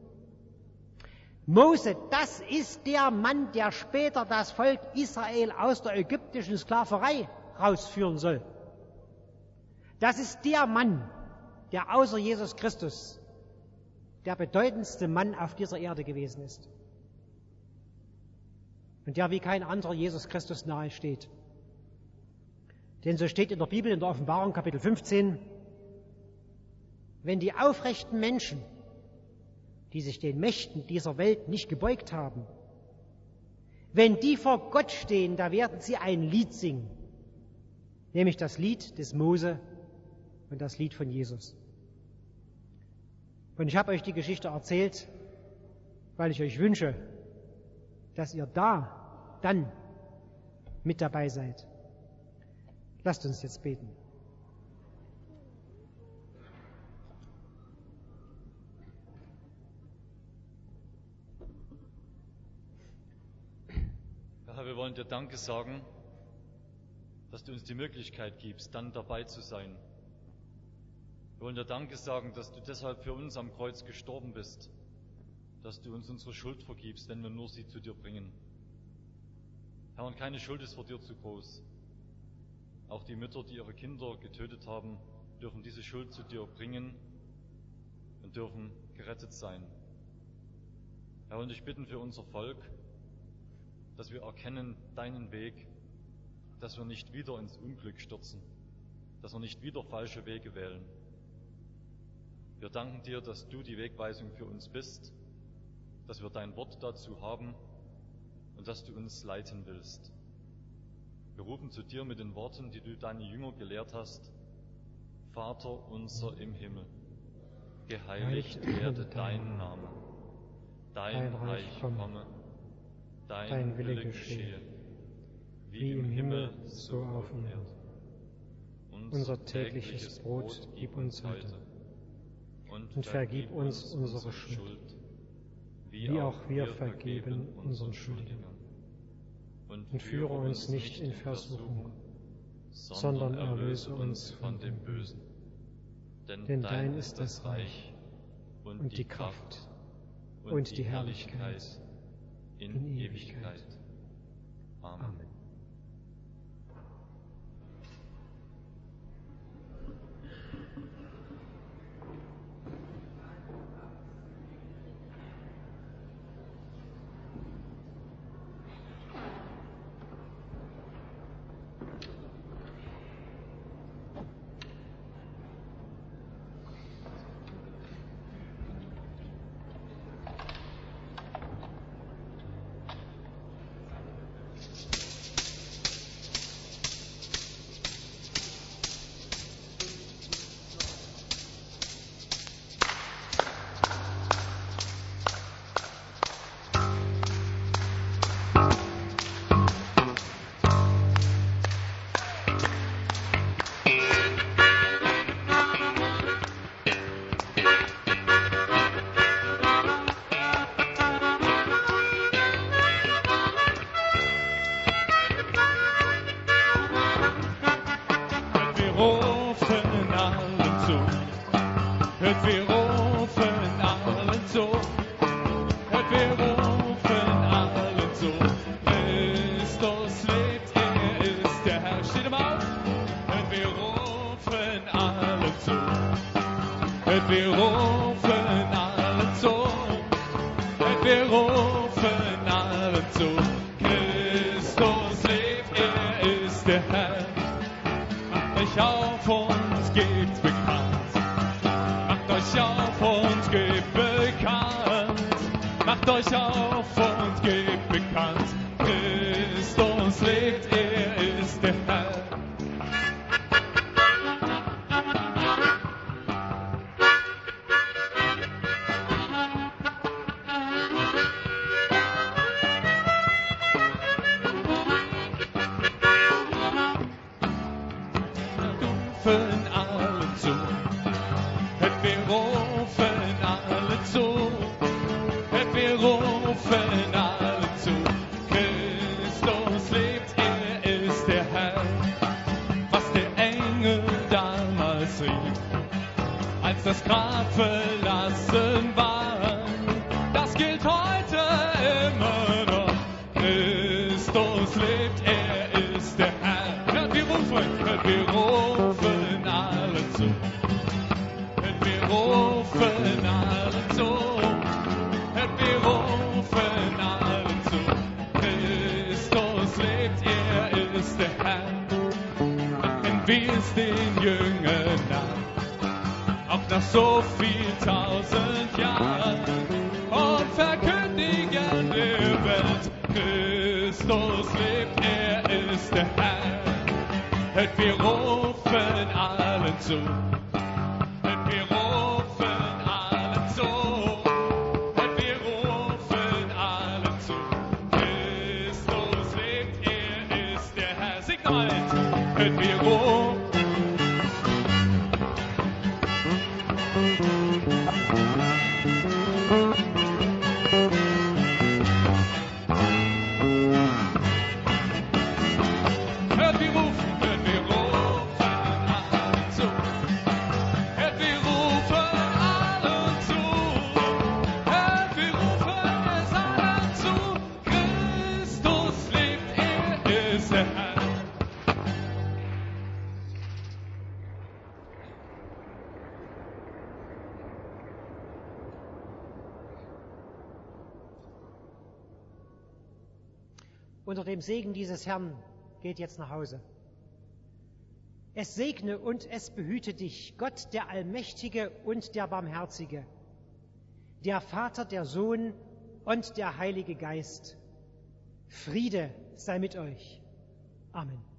Mose, das ist der Mann, der später das Volk Israel aus der ägyptischen Sklaverei rausführen soll. Das ist der Mann, der außer Jesus Christus der bedeutendste Mann auf dieser Erde gewesen ist. Und der wie kein anderer Jesus Christus nahe steht. Denn so steht in der Bibel, in der Offenbarung Kapitel fünfzehn, wenn die aufrechten Menschen, die sich den Mächten dieser Welt nicht gebeugt haben, wenn die vor Gott stehen, da werden sie ein Lied singen, nämlich das Lied des Mose und das Lied von Jesus. Und ich habe euch die Geschichte erzählt, weil ich euch wünsche, dass ihr da dann mit dabei seid. Lasst uns jetzt beten. Herr, wir wollen dir Danke sagen, dass du uns die Möglichkeit gibst, dann dabei zu sein. Wir wollen dir Danke sagen, dass du deshalb für uns am Kreuz gestorben bist, dass du uns unsere Schuld vergibst, wenn wir nur sie zu dir bringen. Herr, und keine Schuld ist vor dir zu groß. Auch die Mütter, die ihre Kinder getötet haben, dürfen diese Schuld zu dir bringen und dürfen gerettet sein. Herr, und ich bitte für unser Volk, dass wir erkennen deinen Weg, dass wir nicht wieder ins Unglück stürzen, dass wir nicht wieder falsche Wege wählen. Wir danken dir, dass du die Wegweisung für uns bist, dass wir dein Wort dazu haben und dass du uns leiten willst. Wir rufen zu dir mit den Worten, die du deine Jünger gelehrt hast. Vater unser im Himmel, geheiligt werde dein Name, dein Reich komme, dein Wille geschehe, wie im Himmel, so auf Erden. Unser tägliches Brot gib uns heute und vergib uns unsere Schuld, wie auch wir vergeben unseren Schuldigern. Und führe uns nicht in Versuchung, sondern erlöse uns von dem Bösen. Denn dein ist das Reich und die Kraft und die Herrlichkeit in Ewigkeit. Amen. wir rufen allen zu. Christus lebt, er ist der Herr. Macht euch auf und gebt bekannt. Macht euch auf und gebt bekannt. Macht euch auf und gebt bekannt. Christus lebt, er ist der Herr. Das Grab verlassen war, das gilt heute immer noch. Christus lebt, er ist der Herr. Hört wir rufen, hört wir rufen alle zu. Hört wir rufen alle zu. Hört wir rufen alle zu. Christus lebt, er ist der Herr. Wenn wir es den Jüngern nach, auch nach so viel tausend Jahren, und verkündigen der Welt, Christus lebt, er ist der Herr. Hört, wir rufen allen zu. Hört, wir rufen allen zu. Hört, wir rufen allen zu. Christus lebt, er ist der Herr. Singt noch mit. Hört, wir rufen. Unter dem Segen dieses Herrn geht jetzt nach Hause. Es segne und es behüte dich, Gott, der Allmächtige und der Barmherzige, der Vater, der Sohn und der Heilige Geist. Friede sei mit euch. Amen.